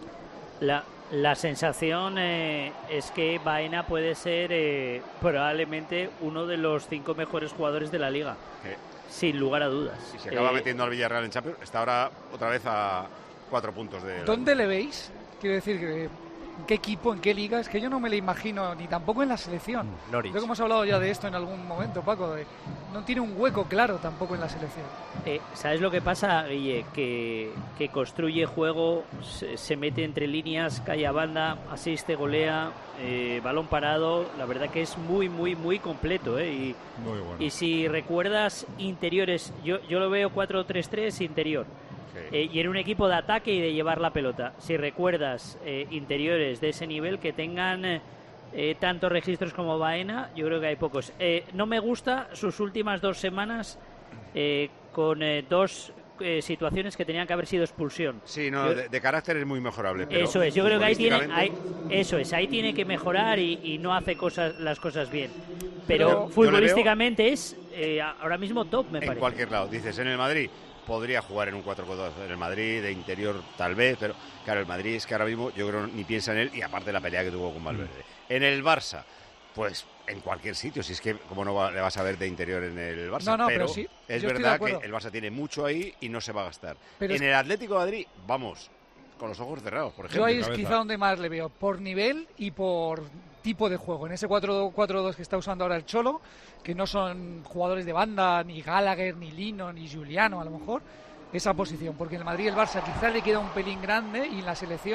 La sensación es que Baena puede ser probablemente uno de los 5 mejores jugadores de la liga, sin lugar a dudas. Y se acaba metiendo al Villarreal en Champions. Está ahora otra vez a 4 puntos de... ¿Dónde le veis? Quiero decir, que ¿en qué equipo, en qué liga? Es que yo no me lo imagino, ni tampoco en la selección. Norwich. Creo que hemos hablado ya de esto en algún momento, Paco. No tiene un hueco claro tampoco en la selección. ¿Sabes lo que pasa, Guille? Que construye juego, se mete entre líneas, cae a banda, asiste, golea, balón parado. La verdad que es muy, muy, muy completo. Y, muy bueno. Y si recuerdas interiores, yo lo veo 4-3-3 interior. Y en un equipo de ataque y de llevar la pelota. Si recuerdas interiores de ese nivel que tengan tantos registros como Baena, yo creo que hay pocos. No me gusta sus últimas 2 semanas con 2 situaciones que tenían que haber sido expulsión. Sí, no, de carácter es muy mejorable. Pero eso es, yo creo que ahí tiene, futbolísticamente- ahí tiene que mejorar y no hace las cosas bien. Pero Yo futbolísticamente es ahora mismo top, me en parece. cualquier lado. Dices, en el Madrid podría jugar en un 4-4 en el Madrid, de interior tal vez, pero claro, el Madrid es que ahora mismo yo creo ni piensa en él, y aparte la pelea que tuvo con Valverde. En el Barça, pues en cualquier sitio, si es que como no le vas a ver de interior en el Barça. No, pero sí, es yo estoy de verdad acuerdo. que el Barça tiene mucho ahí y no se va a gastar. Pero en el Atlético de Madrid, vamos, con los ojos cerrados, por ejemplo. Yo ahí es quizá donde más le veo, por nivel y por tipo de juego. En ese 4-4-2 que está usando ahora el Cholo, que no son jugadores de banda, ni Gallagher, ni Lino, ni Juliano, a lo mejor, esa posición. Porque en el Madrid y el Barça quizá le queda un pelín grande, y en la selección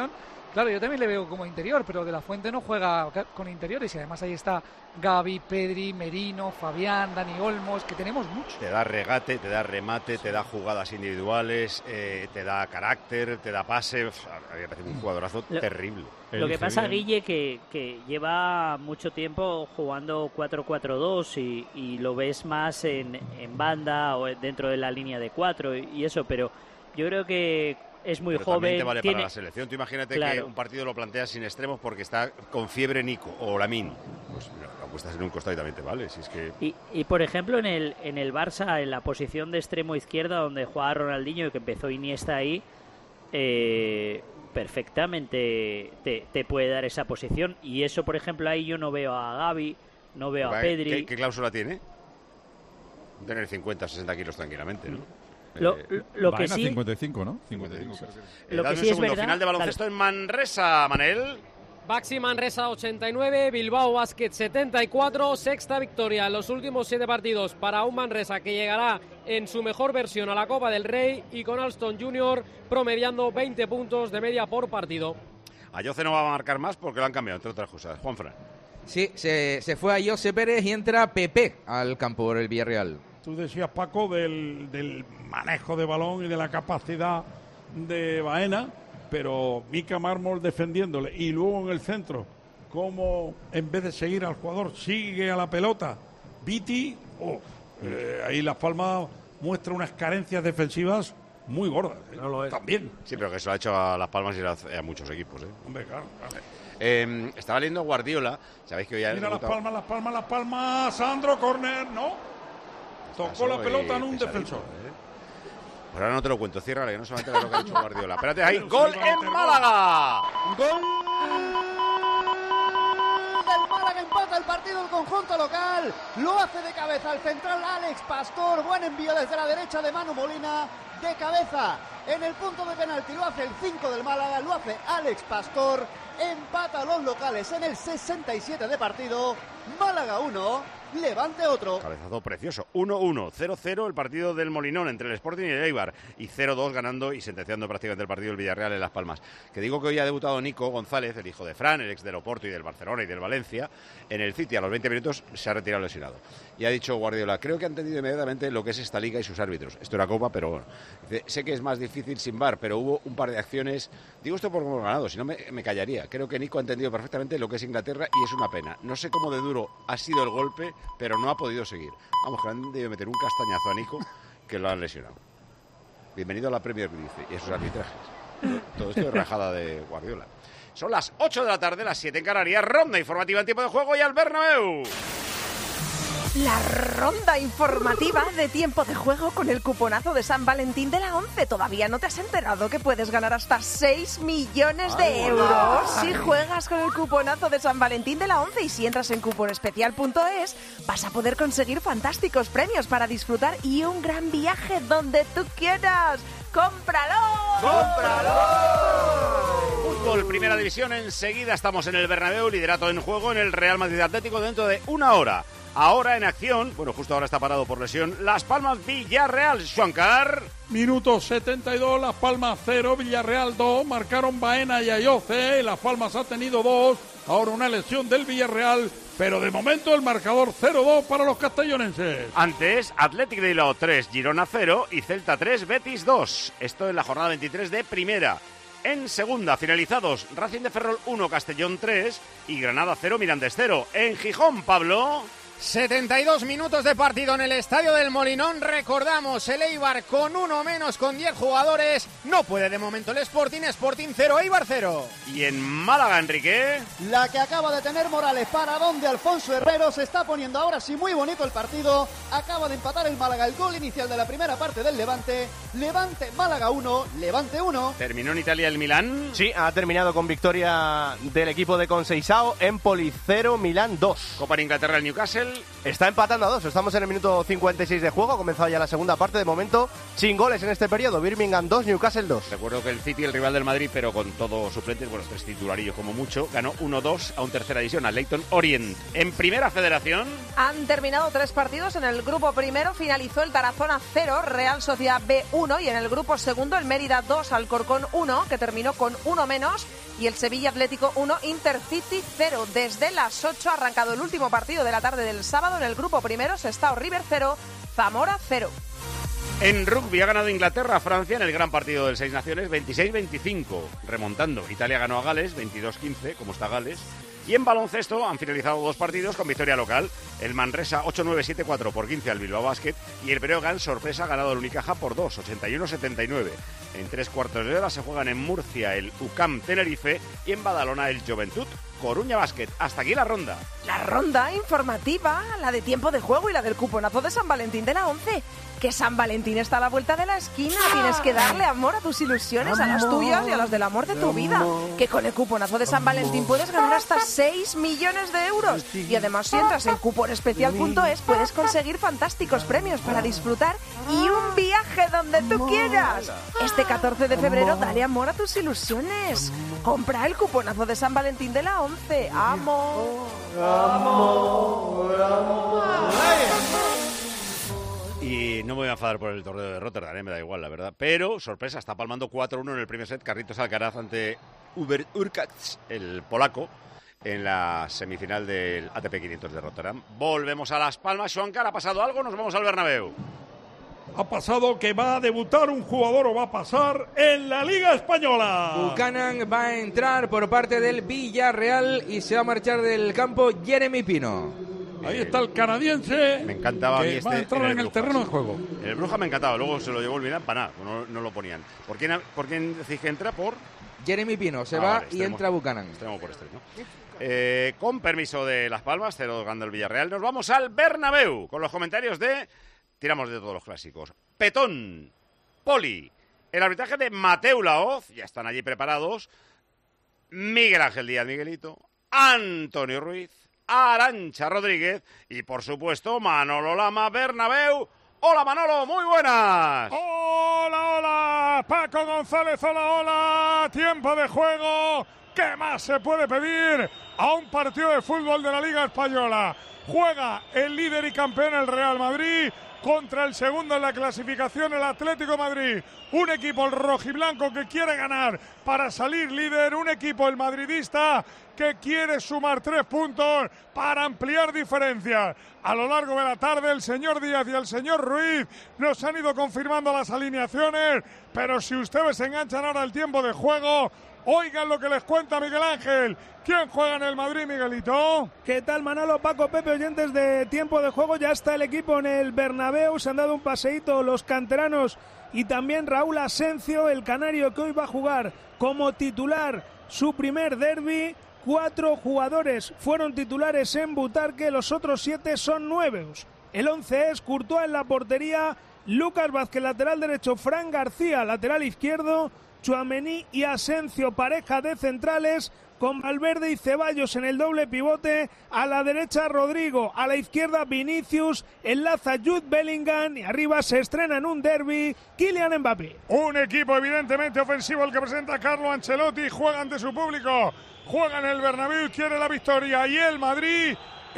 Claro, yo también le veo como interior, pero De La Fuente no juega con interiores y además ahí está Gavi, Pedri, Merino, Fabián, Dani Olmos, que tenemos mucho. Te da regate, te da remate, te da jugadas individuales, te da carácter, te da pase. A mí me parece un jugadorazo terrible. Lo que pasa, Guille, que lleva mucho tiempo jugando 4-4-2 y lo ves más en banda o dentro de la línea de 4 y eso, pero yo creo que es muy joven. También te vale para la selección. Tú imagínate que un partido lo planteas sin extremos porque está con fiebre Nico o Lamine. Pues lo apuestas en un costado y también te vale. Si es que... y por ejemplo, en el Barça, en la posición de extremo izquierda, donde jugaba Ronaldinho y que empezó Iniesta ahí, perfectamente te puede dar esa posición. Y eso, por ejemplo, ahí yo no veo a Gavi, no veo a Pedri. ¿Qué cláusula tiene? Tener 50 o 60 kilos tranquilamente, ¿no? Lo que sí, 55, ¿no? 55. Lo que sí es verdad. Final de baloncesto en Manresa, Manel. Baxi Manresa 89, Bilbao Basket 74, sexta victoria en los últimos 7 partidos para un Manresa que llegará en su mejor versión a la Copa del Rey y con Alston Jr. promediando 20 puntos de media por partido. Ayose no va a marcar más porque lo han cambiado, entre otras cosas. Juanfran. Sí, se fue Ayose Pérez y entra Pepe al campo por el Villarreal. Tú decías, Paco, del manejo de balón y de la capacidad de Baena, pero Mika Mármol defendiéndole y luego en el centro, como en vez de seguir al jugador, sigue a la pelota. Viti, ahí Las Palmas muestra unas carencias defensivas muy gordas. No lo es. También. Sí, pero que eso lo ha hecho a Las Palmas y a muchos equipos. Hombre, claro. Estaba leyendo Guardiola, sabéis que hoy ha Mira Las Palmas, Sandro, córner, ¿no? Tocó la pelota en un defensor. Pues ahora no te lo cuento, ciérrale, que no solamente lo que ha dicho Guardiola. Espérate, ahí, gol en Málaga. Gol del Málaga, empata el partido el conjunto local. Lo hace de cabeza el central Alex Pastor. Buen envío desde la derecha de Manu Molina. De cabeza en el punto de penalti lo hace el 5 del Málaga, lo hace Alex Pastor. Empata a los locales en el 67 de partido. Málaga 1. Levante otro. Cabezazo precioso. 1-1, 0-0 el partido del Molinón entre el Sporting y el Eibar. Y 0-2 ganando y sentenciando prácticamente el partido del Villarreal en Las Palmas. Que digo que hoy ha debutado Nico González, el hijo de Fran, el ex del Oporto y del Barcelona y del Valencia, en el City. A los 20 minutos se ha retirado lesionado. Y ha dicho Guardiola, creo que ha entendido inmediatamente lo que es esta liga y sus árbitros. Esto era Copa, pero bueno. Dice, sé que es más difícil sin VAR, pero hubo un par de acciones. Digo esto porque hemos ganado, si no me callaría. Creo que Nico ha entendido perfectamente lo que es Inglaterra y es una pena. No sé cómo de duro ha sido el golpe, pero no ha podido seguir. Vamos, que le han debido meter un castañazo a Nico que lo han lesionado. Bienvenido a la Premier League y esos arbitrajes. Todo esto es rajada de Guardiola. Son las 8 de la tarde, las 7 en Canarias. Ronda informativa en tiempo de juego y al Bernabéu. La ronda informativa de tiempo de juego con el cuponazo de San Valentín de la 11. ¿Todavía no te has enterado que puedes ganar hasta 6 millones de euros si juegas con el cuponazo de San Valentín de la 11? Y si entras en cuponespecial.es vas a poder conseguir fantásticos premios para disfrutar y un gran viaje donde tú quieras. ¡Cómpralo! ¡Cómpralo! Fútbol, primera división. Enseguida estamos en el Bernabéu. Liderato en juego en el Real Madrid Atlético dentro de una hora. Ahora en acción, bueno, justo ahora está parado por lesión, Las Palmas Villarreal, Xuancar. Minuto 72, Las Palmas 0, Villarreal 2, marcaron Baena y Ayose, Las Palmas ha tenido 2, ahora una lesión del Villarreal, pero de momento el marcador 0-2 para los castellonenses. Antes, Athletic de Bilbao 3, Girona 0 y Celta 3, Betis 2. Esto en la jornada 23 de primera. En segunda, finalizados, Racing de Ferrol 1, Castellón 3 y Granada 0, Mirandés 0. En Gijón, Pablo... 72 minutos de partido en el Estadio del Molinón. Recordamos, el Eibar con uno menos, con 10 jugadores. No puede de momento el Sporting 0, Eibar 0. Y en Málaga, Enrique... La que acaba de tener Morales, para donde Alfonso Herrero se está poniendo ahora sí muy bonito el partido. Acaba de empatar el Málaga, el gol inicial de la primera parte del Levante. Levante, Málaga 1, Levante 1. ¿Terminó en Italia el Milán? Sí, ha terminado con victoria del equipo de Conceição, Empoli 0, Milán 2. Copa en Inglaterra, el Newcastle... Está empatando a 2, estamos en el minuto 56 de juego, ha comenzado ya la segunda parte, de momento sin goles en este periodo, Birmingham 2, Newcastle 2. Recuerdo que el City, el rival del Madrid, pero con todos suplentes, bueno, 3 titularillos como mucho, ganó 1-2 a un tercera división, a Leyton Orient. En primera federación... Han terminado 3 partidos, en el grupo primero finalizó el Tarazona 0, Real Sociedad B 1 y en el grupo segundo el Mérida 2, Alcorcón 1, que terminó con 1 menos. y el Sevilla Atlético 1, Intercity 0. Desde las 8 ha arrancado el último partido de la tarde del sábado. En el grupo primero, Sestao River 0, Zamora 0. En rugby ha ganado Inglaterra a Francia en el gran partido del Seis Naciones 26-25, remontando. Italia ganó a Gales 22-15, como está Gales. Y en baloncesto han finalizado 2 partidos con victoria local. El Manresa 8-9-7-4 por 15 al Bilbao Basket y el Breogán, sorpresa, ha ganado al Unicaja por 2, 81-79. En 3 cuartos de hora se juegan en Murcia el UCAM Tenerife y en Badalona el Joventut Coruña Basket. Hasta aquí la ronda. La ronda informativa, la de tiempo de juego y la del cuponazo de San Valentín de la 11. Que San Valentín está a la vuelta de la esquina. Tienes que darle amor a tus ilusiones, a las tuyas y a las del amor de tu vida. Que con el cuponazo de San Valentín puedes ganar hasta 6 millones de euros. Y además, si entras en cuponespecial.es, puedes conseguir fantásticos premios para disfrutar y un viaje donde tú quieras. Este 14 de febrero, dale amor a tus ilusiones. Compra el cuponazo de San Valentín de la 11. Amor, amor, amor. Y no me voy a enfadar por el torneo de Rotterdam, me da igual, la verdad. Pero, sorpresa, está palmando 4-1 en el primer set Carlitos Alcaraz ante Hubert Hurkacz, el polaco, en la semifinal del ATP 500 de Rotterdam. Volvemos a Las Palmas. Schwankar, ¿ha pasado algo? Nos vamos al Bernabéu. Ha pasado que va a debutar un jugador o va a pasar en la Liga Española. Buchanan va a entrar por parte del Villarreal y se va a marchar del campo Jeremy Pino. Ahí está el canadiense. Me encantaba que va a entrar en el terreno de juego. El Bruja me encantaba, luego se lo llevó el Milán para nada, no lo ponían. ¿Por quién decís que entra? Por Jeremy Pino, se va vale, y entra Buchanan. Extremo por extremo. Con permiso de Las Palmas, 0 ganando el Villarreal, nos vamos al Bernabéu con los comentarios de... Tiramos de todos los clásicos. Petón, Poli, el arbitraje de Mateu Laoz, ya están allí preparados. Miguel Ángel Díaz, Miguelito, Antonio Ruiz, Arantxa Rodríguez y, por supuesto, Manolo Lama, Bernabéu. Hola, Manolo, muy buenas. Hola, hola, Paco González, hola, hola. Tiempo de juego. ¿Qué más se puede pedir a un partido de fútbol de la Liga Española? Juega el líder y campeón, el Real Madrid, contra el segundo en la clasificación, el Atlético de Madrid. Un equipo, el rojiblanco, que quiere ganar para salir líder. Un equipo, el madridista, que quiere sumar 3 puntos para ampliar diferencias. A lo largo de la tarde, el señor Díaz y el señor Ruiz nos han ido confirmando las alineaciones, pero si ustedes se enganchan ahora al tiempo de juego, oigan lo que les cuenta Miguel Ángel. ¿Quién juega en el Madrid, Miguelito? ¿Qué tal, Manolo, Paco, Pepe, oyentes de tiempo de juego? Ya está el equipo en el Bernabéu, se han dado un paseíto los canteranos y también Raúl Asencio, el canario, que hoy va a jugar como titular su primer derbi. 4 jugadores fueron titulares en Butarque, los otros 7 son nuevos. El 11 es Courtois en la portería, Lucas Vázquez lateral derecho, Fran García lateral izquierdo, Tchouaméni y Asencio pareja de centrales, con Valverde y Ceballos en el doble pivote. A la derecha Rodrigo, a la izquierda Vinicius, enlaza Jude Bellingham y arriba se estrena en un derbi Kylian Mbappé. Un equipo evidentemente ofensivo el que presenta Carlo Ancelotti, juega ante su público, juega en el Bernabéu, quiere la victoria, y el Madrid,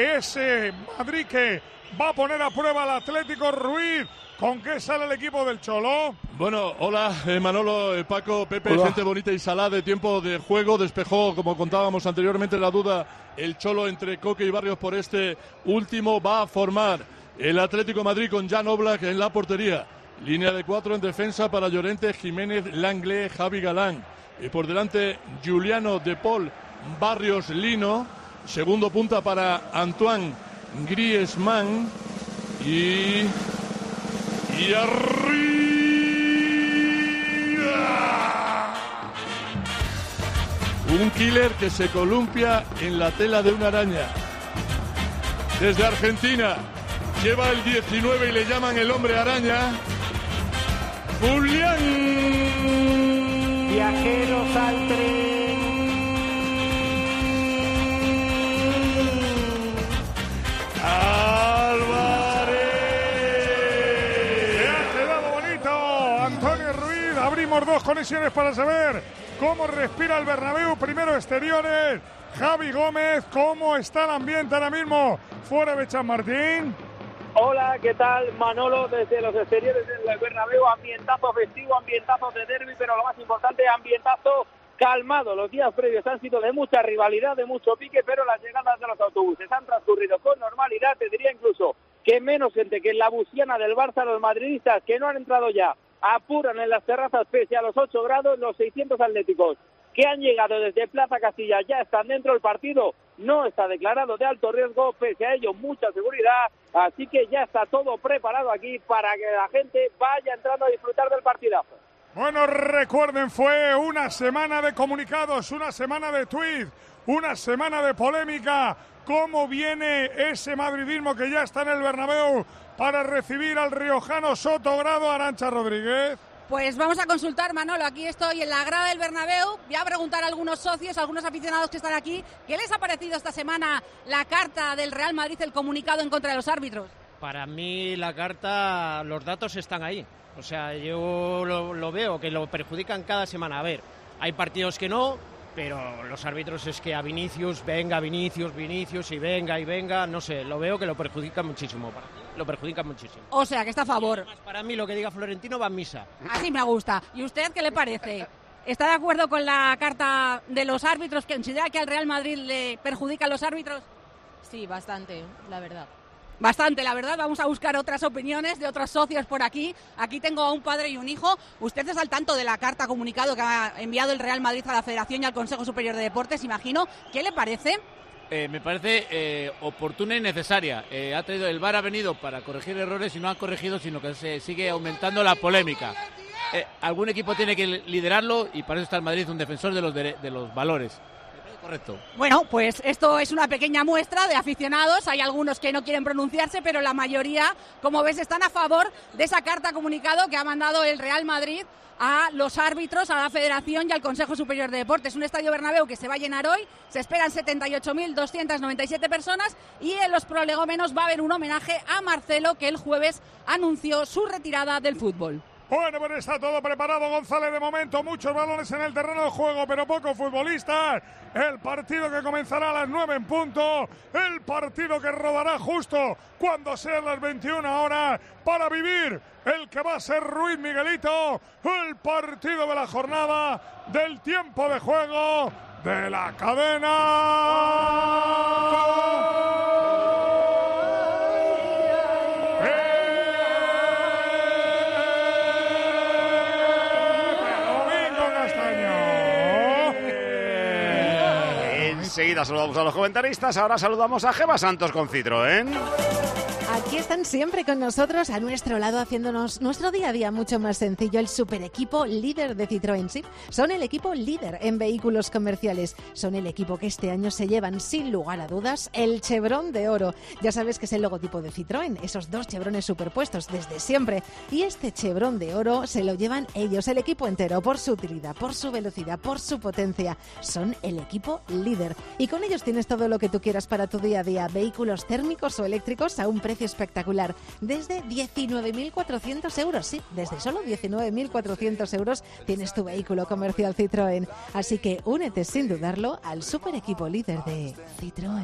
ese Madrid que va a poner a prueba al Atlético. Ruiz, ¿con qué sale el equipo del Cholo? Bueno, hola, Manolo, Paco, Pepe, Hola. gente bonita y salada de tiempo de juego. Despejó, como contábamos anteriormente, la duda el Cholo entre Coque y Barrios por este último. Va a formar el Atlético de Madrid con Jan Oblak en la portería. Línea de 4 en defensa para Llorente, Jiménez, Langley, Javi Galán. Y por delante, Juliano, De Paul, Barrios, Lino. Segundo punta para Antoine Griezmann. Y arriba un killer que se columpia en la tela de una araña. Desde Argentina lleva el 19 y le llaman el hombre araña. Julián. Viajeros al tren. Antonio Ruiz, abrimos 2 conexiones para saber cómo respira el Bernabéu. Primero exteriores, Javi Gómez, ¿cómo está el ambiente ahora mismo fuera de Chamartín? Hola, ¿qué tal? Manolo, desde los exteriores del Bernabéu, ambientazo festivo, ambientazo de derbi, pero lo más importante, ambientazo calmado. Los días previos han sido de mucha rivalidad, de mucho pique, pero las llegadas de los autobuses han transcurrido con normalidad. Te diría incluso que menos gente que en la busiana del Barça. Los madridistas que no han entrado ya apuran en las terrazas pese a los 8 grados. Los 600 atléticos que han llegado desde Plaza Castilla ya están dentro. El partido no está declarado de alto riesgo, pese a ello mucha seguridad, así que ya está todo preparado aquí para que la gente vaya entrando a disfrutar del partidazo. Bueno, recuerden, fue una semana de comunicados, una semana de tuit, una semana de polémica. ¿Cómo viene ese madridismo que ya está en el Bernabéu para recibir al riojano Sotogrado? Arantxa Rodríguez. Pues vamos a consultar, Manolo. Aquí estoy en la grada del Bernabéu. Voy a preguntar a algunos socios, a algunos aficionados que están aquí, ¿qué les ha parecido esta semana la carta del Real Madrid, el comunicado en contra de los árbitros? Para mí la carta, los datos están ahí. O sea, yo lo veo, que lo perjudican cada semana. A ver, hay partidos que no, pero los árbitros es que a Vinicius, Vinicius, y venga, no sé, lo veo que lo perjudican muchísimo. Lo perjudican muchísimo. O sea, que está a favor. Para mí lo que diga Florentino va a misa. Así me gusta. ¿Y usted qué le parece? ¿Está de acuerdo con la carta de los árbitros? ¿Que considera que al Real Madrid le perjudican los árbitros? Sí, bastante, la verdad. Bastante, la verdad. Vamos a buscar otras opiniones de otros socios por aquí. Aquí tengo a un padre y un hijo. ¿Usted es al tanto de la carta comunicado que ha enviado el Real Madrid a la Federación y al Consejo Superior de Deportes, imagino? ¿Qué le parece? Me parece oportuna y necesaria. El VAR ha venido para corregir errores y no han corregido, sino que se sigue aumentando la polémica. Algún equipo tiene que liderarlo y para eso está el Madrid, un defensor de los valores. Correcto. Bueno, pues esto es una pequeña muestra de aficionados. Hay algunos que no quieren pronunciarse, pero la mayoría, como ves, están a favor de esa carta comunicado que ha mandado el Real Madrid a los árbitros, a la Federación y al Consejo Superior de Deportes. Un estadio Bernabéu que se va a llenar hoy. Se esperan 78.297 personas y en los prolegómenos va a haber un homenaje a Marcelo, que el jueves anunció su retirada del fútbol. Bueno, pues está todo preparado, González, de momento. Muchos balones en el terreno de juego, pero pocos futbolistas. El partido que comenzará a las 9 en punto. El partido que rodará justo cuando sean las 21 horas para vivir el que va a ser Ruiz Miguelito. El partido de la jornada, del tiempo de juego de la cadena. Enseguida saludamos a los comentaristas, ahora saludamos a Gemma Santos con Citroën. Aquí están siempre con nosotros, a nuestro lado, haciéndonos nuestro día a día mucho más sencillo. El super equipo líder de Citroën, sí. Son el equipo líder en vehículos comerciales. Son el equipo que este año se llevan, sin lugar a dudas, el Chevron de Oro. Ya sabes que es el logotipo de Citroën, esos dos chevrones superpuestos desde siempre. Y este Chevron de Oro se lo llevan ellos, el equipo entero, por su utilidad, por su velocidad, por su potencia. Son el equipo líder. Y con ellos tienes todo lo que tú quieras para tu día a día. Vehículos térmicos o eléctricos a un precio espectacular, desde 19.400 euros, sí, desde solo 19.400 euros tienes tu vehículo comercial Citroën, así que únete sin dudarlo al super equipo líder de Citroën.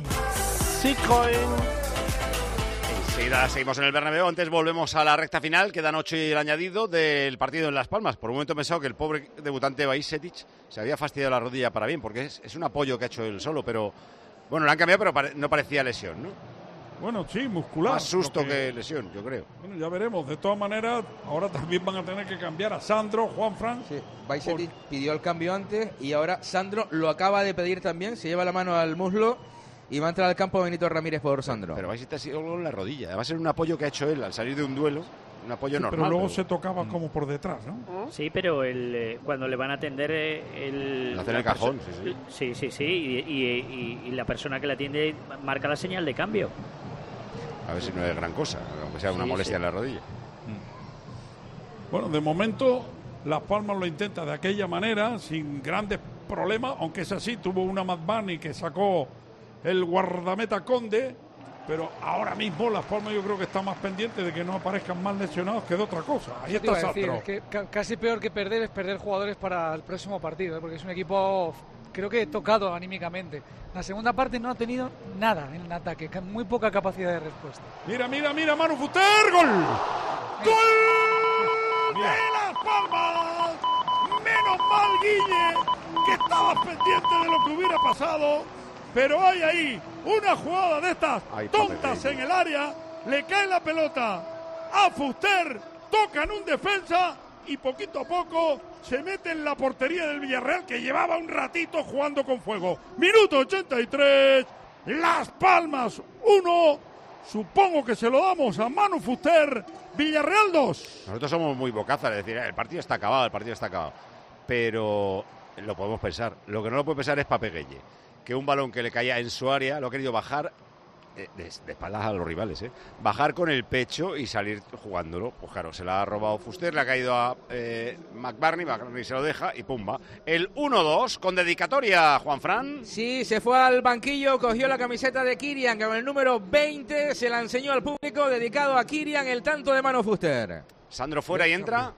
Enseguida seguimos en el Bernabéu, antes volvemos a la recta final, quedan 8 y el añadido del partido en Las Palmas. Por un momento he pensado que el pobre debutante Bajcetic se había fastidiado la rodilla para bien, porque es un apoyo que ha hecho él solo, pero bueno, lo han cambiado, pero no parecía lesión, ¿no? Bueno, sí, muscular. Más susto que lesión, yo creo. Bueno, ya veremos. De todas maneras, ahora también van a tener que cambiar a Sandro, Juanfran. Sí, Bajcetic pidió el cambio antes y ahora Sandro lo acaba de pedir también. Se lleva la mano al muslo y va a entrar al campo Benito Ramírez por Sandro. Pero Bajcetic ha sido en la rodilla. Va a ser un apoyo que ha hecho él al salir de un duelo. Un apoyo normal. Pero luego se tocaba como por detrás, ¿no? Sí, pero cuando le van a atender lo hace en el cajón, sí. Y la persona que le atiende marca la señal de cambio. A ver si no es gran cosa, aunque sea una molestia en la rodilla. Bueno, de momento Las Palmas lo intenta de aquella manera, sin grandes problemas, aunque es así, tuvo una Mad Bunny que sacó el guardameta Conde, pero ahora mismo Las Palmas yo creo que está más pendiente de que no aparezcan más lesionados que de otra cosa. Ahí está Sandro. Es que casi peor que perder es perder jugadores para el próximo partido, porque es un equipo, creo que tocado anímicamente. La segunda parte no ha tenido nada en el ataque, muy poca capacidad de respuesta. Mira, Manu Fuster, ¡gol! ¡Gol! ¡De Las Palmas! ¡Menos mal, Guille! que estabas pendiente de lo que hubiera pasado, pero hay ahí una jugada de estas tontas en el área, le cae la pelota a Fuster, tocan un defensa y poquito a poco se mete en la portería del Villarreal, que llevaba un ratito jugando con fuego. Minuto 83, Las Palmas 1, supongo que se lo damos a Manu Fuster, Villarreal 2. Nosotros somos muy bocazas, es decir, el partido está acabado, pero lo podemos pensar. Lo que no lo puede pensar es Pape Gueye, que un balón que le caía en su área lo ha querido bajar de espaldas a los rivales, bajar con el pecho y salir jugándolo. Pues claro, se la ha robado Fuster, le ha caído a McBurney se lo deja y pumba. El 1-2 con dedicatoria, Juanfran. Sí, se fue al banquillo, cogió la camiseta de Kirian, que con el número 20 se la enseñó al público, dedicado a Kirian, el tanto de Manu Fuster. Sandro fuera y entra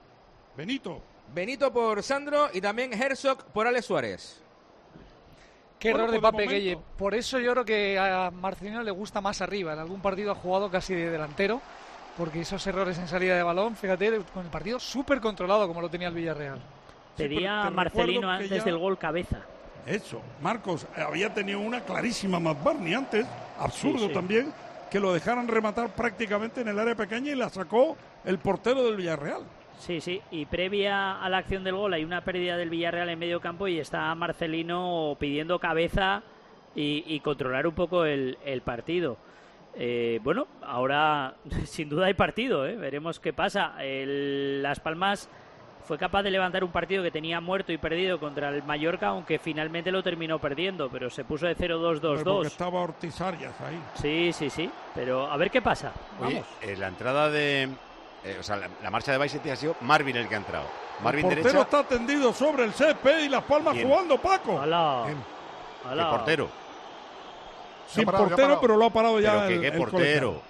Benito por Sandro y también Herzog por Alex Suárez. Qué error de Pape Gueye. Por eso yo creo que a Marcelino le gusta más arriba. En algún partido ha jugado casi de delantero, porque esos errores en salida de balón, fíjate, con el partido súper controlado como lo tenía el Villarreal. Pedía Marcelino antes del gol cabeza. Eso, Marcos, había tenido una clarísima McBurney antes, absurdo también, que lo dejaran rematar prácticamente en el área pequeña y la sacó el portero del Villarreal. Sí, y previa a la acción del gol hay una pérdida del Villarreal en medio campo y está Marcelino pidiendo cabeza y controlar un poco el partido. Bueno, ahora sin duda hay partido, veremos qué pasa. Las Palmas fue capaz de levantar un partido que tenía muerto y perdido contra el Mallorca, aunque finalmente lo terminó perdiendo, pero se puso de 0-2-2-2. Porque estaba Ortiz Arias ahí. Sí, pero a ver qué pasa. Vamos. Oye, la entrada de... la marcha de Baiseti ha sido Marvin el que ha entrado. Marvin el portero derecha. Está tendido sobre el césped y Las Palmas jugando, Paco. ¿Qué portero? Sin portero, pero lo ha parado ya. ¿Pero qué portero?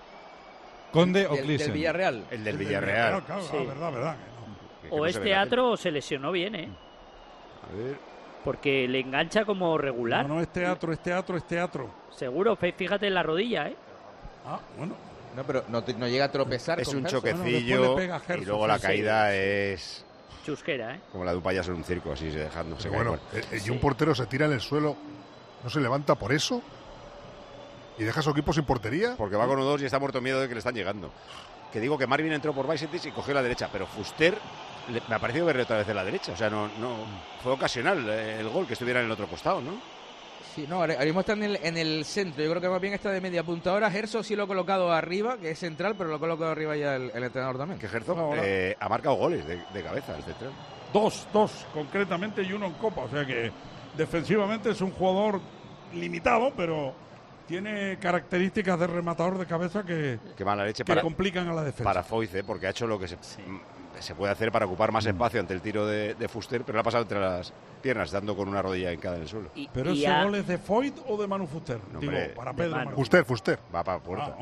Conde o Clisen. Del Villarreal. El del Villarreal. Claro, sí. verdad. O es teatro o se lesionó bien, A ver. Porque le engancha como regular. No, es teatro. Seguro, fíjate en la rodilla, bueno. No, pero no llega a tropezar. Es con un Gerson. choquecillo y luego la caída es... chusquera, como la de un payaso en un circo, así dejándose caer. Bueno, y un portero se tira en el suelo, ¿no se levanta por eso? ¿Y deja a su equipo sin portería? Porque va con 1-2 y está muerto miedo de que le están llegando. Que digo que Marvin entró por Baisetis y cogió la derecha, pero Fuster me ha parecido verle otra vez de la derecha. O sea, no fue ocasional el gol, que estuviera en el otro costado, ¿no? Sí, no, ahora mismo está en el centro. Yo creo que más bien está de media punta ahora. Herzog sí lo ha colocado arriba, que es central, pero lo ha colocado arriba ya el entrenador también. Que Herzog ha marcado goles de cabeza, el central. Dos concretamente y uno en Copa. O sea que defensivamente es un jugador limitado, pero tiene características de rematador de cabeza que mala leche que complican a la defensa. Para Foyth, porque ha hecho lo que se puede hacer para ocupar más espacio ante el tiro de Fuster, pero lo ha pasado entre las piernas, dando con una rodilla hincada en el suelo. ¿Pero ese gol es de Foyth o de Manu Fuster? No, digo, para Pedro. Fuster. Va para puerta.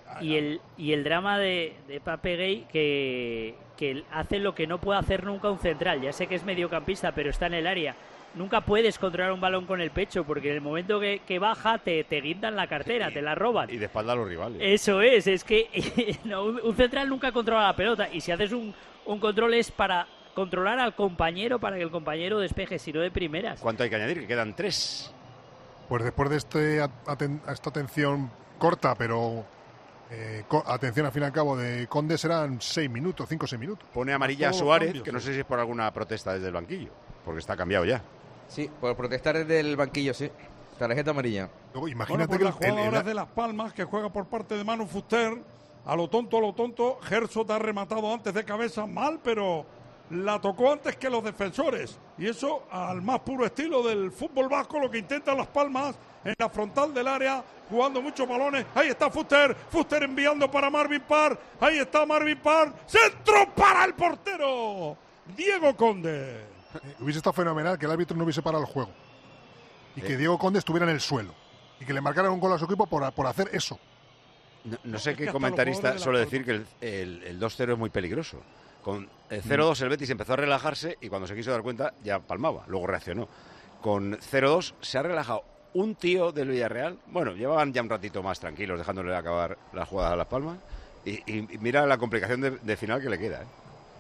Y el drama de Pape Gueye que hace lo que no puede hacer nunca un central. Ya sé que es mediocampista, pero está en el área. Nunca puedes controlar un balón con el pecho, porque en el momento que baja te guindan la cartera, te la roban. Y de espalda a los rivales. Eso es que un central nunca controla la pelota, y si haces un control es para controlar al compañero, para que el compañero despeje, si no de primeras. ¿Cuánto hay que añadir? Que quedan 3. Pues después de esta atención corta, pero atención al fin y al cabo de Conde, serán 5 o 6 minutos. Pone amarilla a Suárez, que no sé si es por alguna protesta desde el banquillo, porque está cambiado ya. Sí, por protestar desde el banquillo, sí. Tarjeta amarilla. Luego, imagínate la jugadora de Las Palmas, que juega por parte de Manu Fuster, a lo tonto, Herzog ha rematado antes de cabeza mal, pero la tocó antes que los defensores. Y eso al más puro estilo del fútbol vasco, lo que intenta Las Palmas en la frontal del área, jugando muchos balones. Ahí está Fuster enviando para Marvin Parr. Ahí está Marvin Parr. ¡Centro para el portero! Diego Conde. Hubiese estado fenomenal que el árbitro no hubiese parado el juego y que Diego Conde estuviera en el suelo y que le marcaran un gol a su equipo por hacer eso. No sé qué comentarista suele decir que el 2-0 es muy peligroso. Con el 0-2 el Betis empezó a relajarse y cuando se quiso dar cuenta ya palmaba, luego reaccionó. Con 0-2 se ha relajado un tío del Villarreal. Bueno, llevaban ya un ratito más tranquilos, dejándole acabar las jugadas a Las Palmas, y mira la complicación de final que le queda,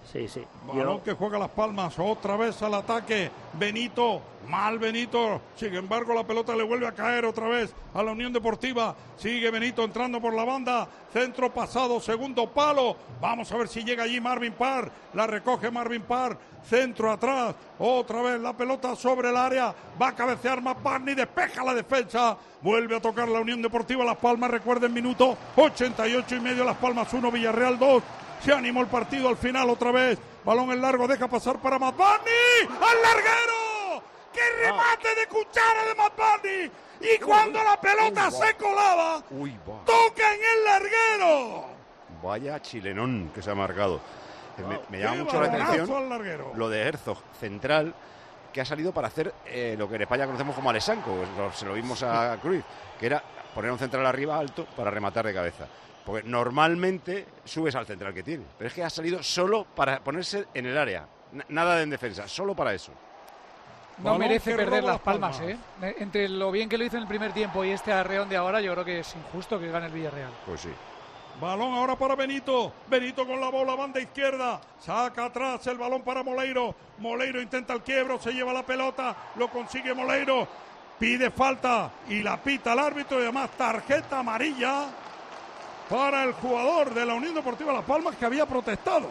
Sí, sí. Balón que juega Las Palmas, otra vez al ataque. Benito, mal Benito. Sin embargo, la pelota le vuelve a caer otra vez a la Unión Deportiva. Sigue Benito entrando por la banda. Centro pasado, segundo palo. Vamos a ver si llega allí Marvin Parr. La recoge Marvin Parr. Centro atrás. Otra vez la pelota sobre el área. Va a cabecear McBurney. Despeja la defensa. Vuelve a tocar la Unión Deportiva Las Palmas. Recuerden, minuto 88,5. Las Palmas 1, Villarreal 2. Se animó el partido al final otra vez. Balón en largo, deja pasar para McBurney. ¡Al larguero! ¡Qué remate de cuchara de McBurney! Y cuando la pelota se colaba, toca en el larguero. Vaya chilenón que se ha marcado. Me llama mucho la atención lo de Herzog, central, que ha salido para hacer lo que en España conocemos como Alessanco. Se lo vimos a Cruyff, que era poner un central arriba alto para rematar de cabeza. Porque normalmente subes al central que tiene. Pero es que ha salido solo para ponerse en el área. Nada en defensa, solo para eso. No merece perder Las Palmas, ¿eh? Entre lo bien que lo hizo en el primer tiempo y este arreón de ahora, yo creo que es injusto que gane el Villarreal. Pues sí. Balón ahora para Benito. Benito con la bola, banda izquierda. Saca atrás el balón para Moleiro. Moleiro intenta el quiebro, se lleva la pelota. Lo consigue Moleiro. Pide falta y la pita el árbitro y además tarjeta amarilla para el jugador de la Unión Deportiva Las Palmas que había protestado.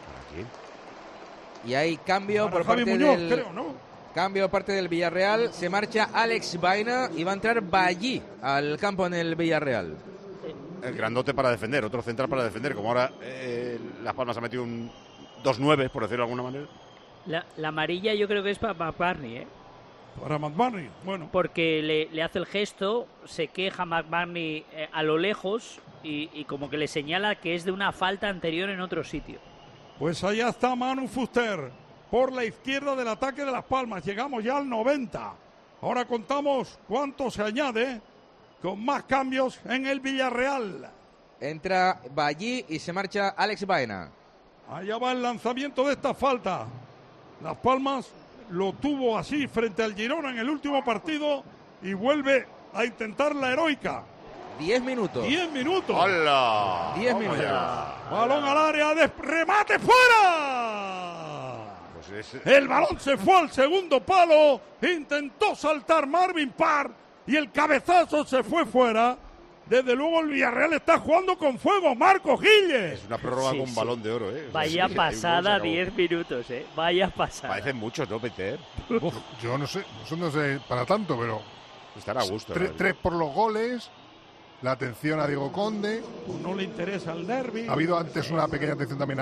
Y hay cambio por Javi parte Muñoz, del... creo, ¿no? Cambio por parte del Villarreal. Se marcha Alex Baena y va a entrar Ballí al campo en el Villarreal. El grandote para defender, otro central para defender. Como ahora Las Palmas ha metido un 2-9, por decirlo de alguna manera. La amarilla yo creo que es para McBurney, ¿eh? Para McBurney, bueno. Porque le hace el gesto, se queja McBurney a lo lejos y como que le señala que es de una falta anterior en otro sitio. Pues allá está Manu Fuster por la izquierda del ataque de Las Palmas. Llegamos ya al 90. Ahora contamos cuánto se añade con más cambios en el Villarreal. Entra Ballí y se marcha Alex Baena. Allá va el lanzamiento de esta falta. Las Palmas lo tuvo así frente al Girona en el último partido y vuelve a intentar la heroica. 10 minutos. 10 minutos. ¡Hola! 10 minutos. Balón al área, remate fuera. Pues El balón se fue al segundo palo. Intentó saltar Marvin Parr y el cabezazo se fue fuera. Desde luego el Villarreal está jugando con fuego. Marco Gilles. Es una prórroga con balón de oro, ¿eh? Vaya pasada, 10 minutos, ¿eh? Vaya pasada. Parecen muchos, ¿no, Peter? Yo no sé para tanto, pero estará a gusto. Tres por los goles. La atención a Diego Conde. No le interesa el derbi. Ha habido antes una pequeña atención también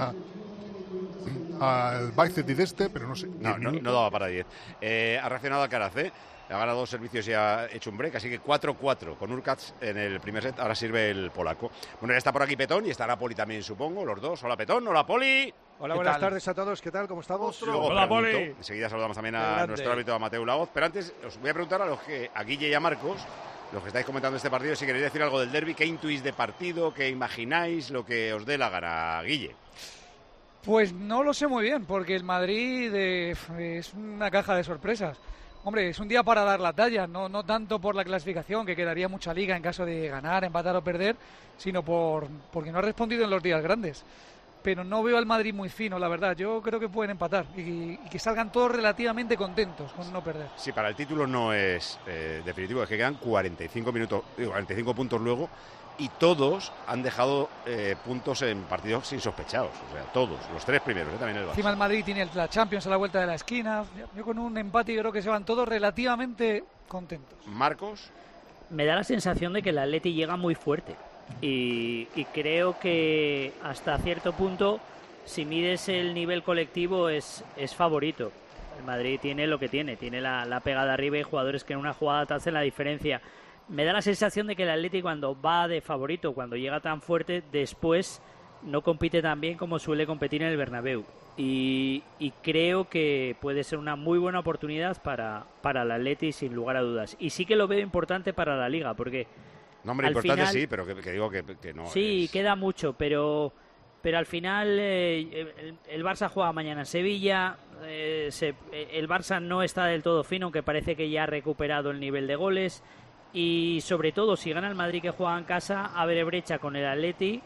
al Bicet de este, pero no sé. No daba para 10. Ha reaccionado Alcaraz, ¿eh? Ha ganado 2 servicios y ha hecho un break, así que 4-4 con Urkacz en el primer set. Ahora sirve el polaco. Bueno, ya está por aquí Petón y estará Poli también, supongo, los dos. Hola Petón, hola Poli. Hola, buenas tardes a todos. ¿Qué tal? ¿Cómo estamos? Hola, Poli. Enseguida saludamos también a nuestro árbitro, a Mateu Laoz. Pero antes os voy a preguntar a Guille y a Marcos, los que estáis comentando este partido, si queréis decir algo del derbi, qué intuís de partido, qué imagináis, lo que os dé la gana, Guille. Pues no lo sé muy bien, porque el Madrid es una caja de sorpresas. Hombre, es un día para dar la talla, no tanto por la clasificación, que quedaría mucha liga en caso de ganar, empatar o perder, sino porque no ha respondido en los días grandes. Pero no veo al Madrid muy fino, la verdad. Yo creo que pueden empatar y que salgan todos relativamente contentos con no perder. Sí, para el título no es definitivo, es que quedan 45 puntos luego y todos han dejado puntos en partidos insospechados. O sea, todos, los 3 primeros, también el Barça. Encima el Madrid tiene la Champions a la vuelta de la esquina. Yo con un empate creo que se van todos relativamente contentos. Marcos. Me da la sensación de que el Atleti llega muy fuerte. Y creo que hasta cierto punto, si mides el nivel colectivo, es favorito. El Madrid tiene lo que tiene la pegada arriba y jugadores que en una jugada te hacen la diferencia. Me da la sensación de que el Atleti, cuando va de favorito, cuando llega tan fuerte, después no compite tan bien como suele competir en el Bernabéu. Y creo que puede ser una muy buena oportunidad para el Atleti, sin lugar a dudas. Y sí que lo veo importante para la Liga, porque no, hombre, importante final, sí, pero que digo que no. Sí, queda mucho, pero al final el Barça juega mañana en Sevilla. El Barça no está del todo fino, aunque parece que ya ha recuperado el nivel de goles. Y sobre todo, si gana el Madrid, que juega en casa, abre brecha con el Atleti.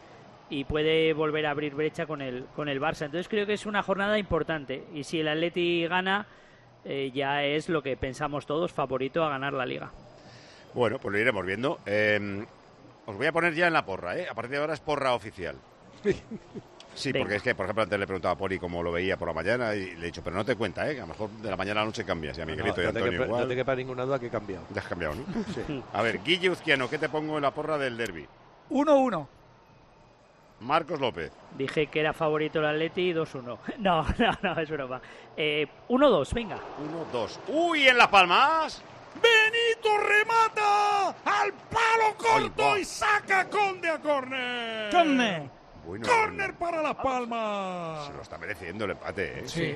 y puede volver a abrir brecha con el Barça. Entonces creo que es una jornada importante, y si el Atleti gana, ya es lo que pensamos todos, favorito a ganar la Liga. Bueno, pues lo iremos viendo. Os voy a poner ya en la porra, A partir de ahora es porra oficial. Sí, porque es que, por ejemplo, antes le preguntaba a Poli cómo lo veía por la mañana y le he dicho, pero no te cuenta, que a lo mejor de la mañana a la noche cambias. Y a Miguelito y a Antonio igual. No te quepa ninguna duda que he cambiado. Ya has cambiado, ¿no? Sí. A ver, Guille Uzquiano, ¿qué te pongo en la porra del derbi? 1-1. Marcos López. Dije que era favorito el Atleti, 2-1. No, es broma. 1-2, venga. 1-2. ¡Uy, en Las Palmas! Benito remata al palo corto y saca Conde a córner. Córner para Las Palmas. Se lo está mereciendo el empate, Sí.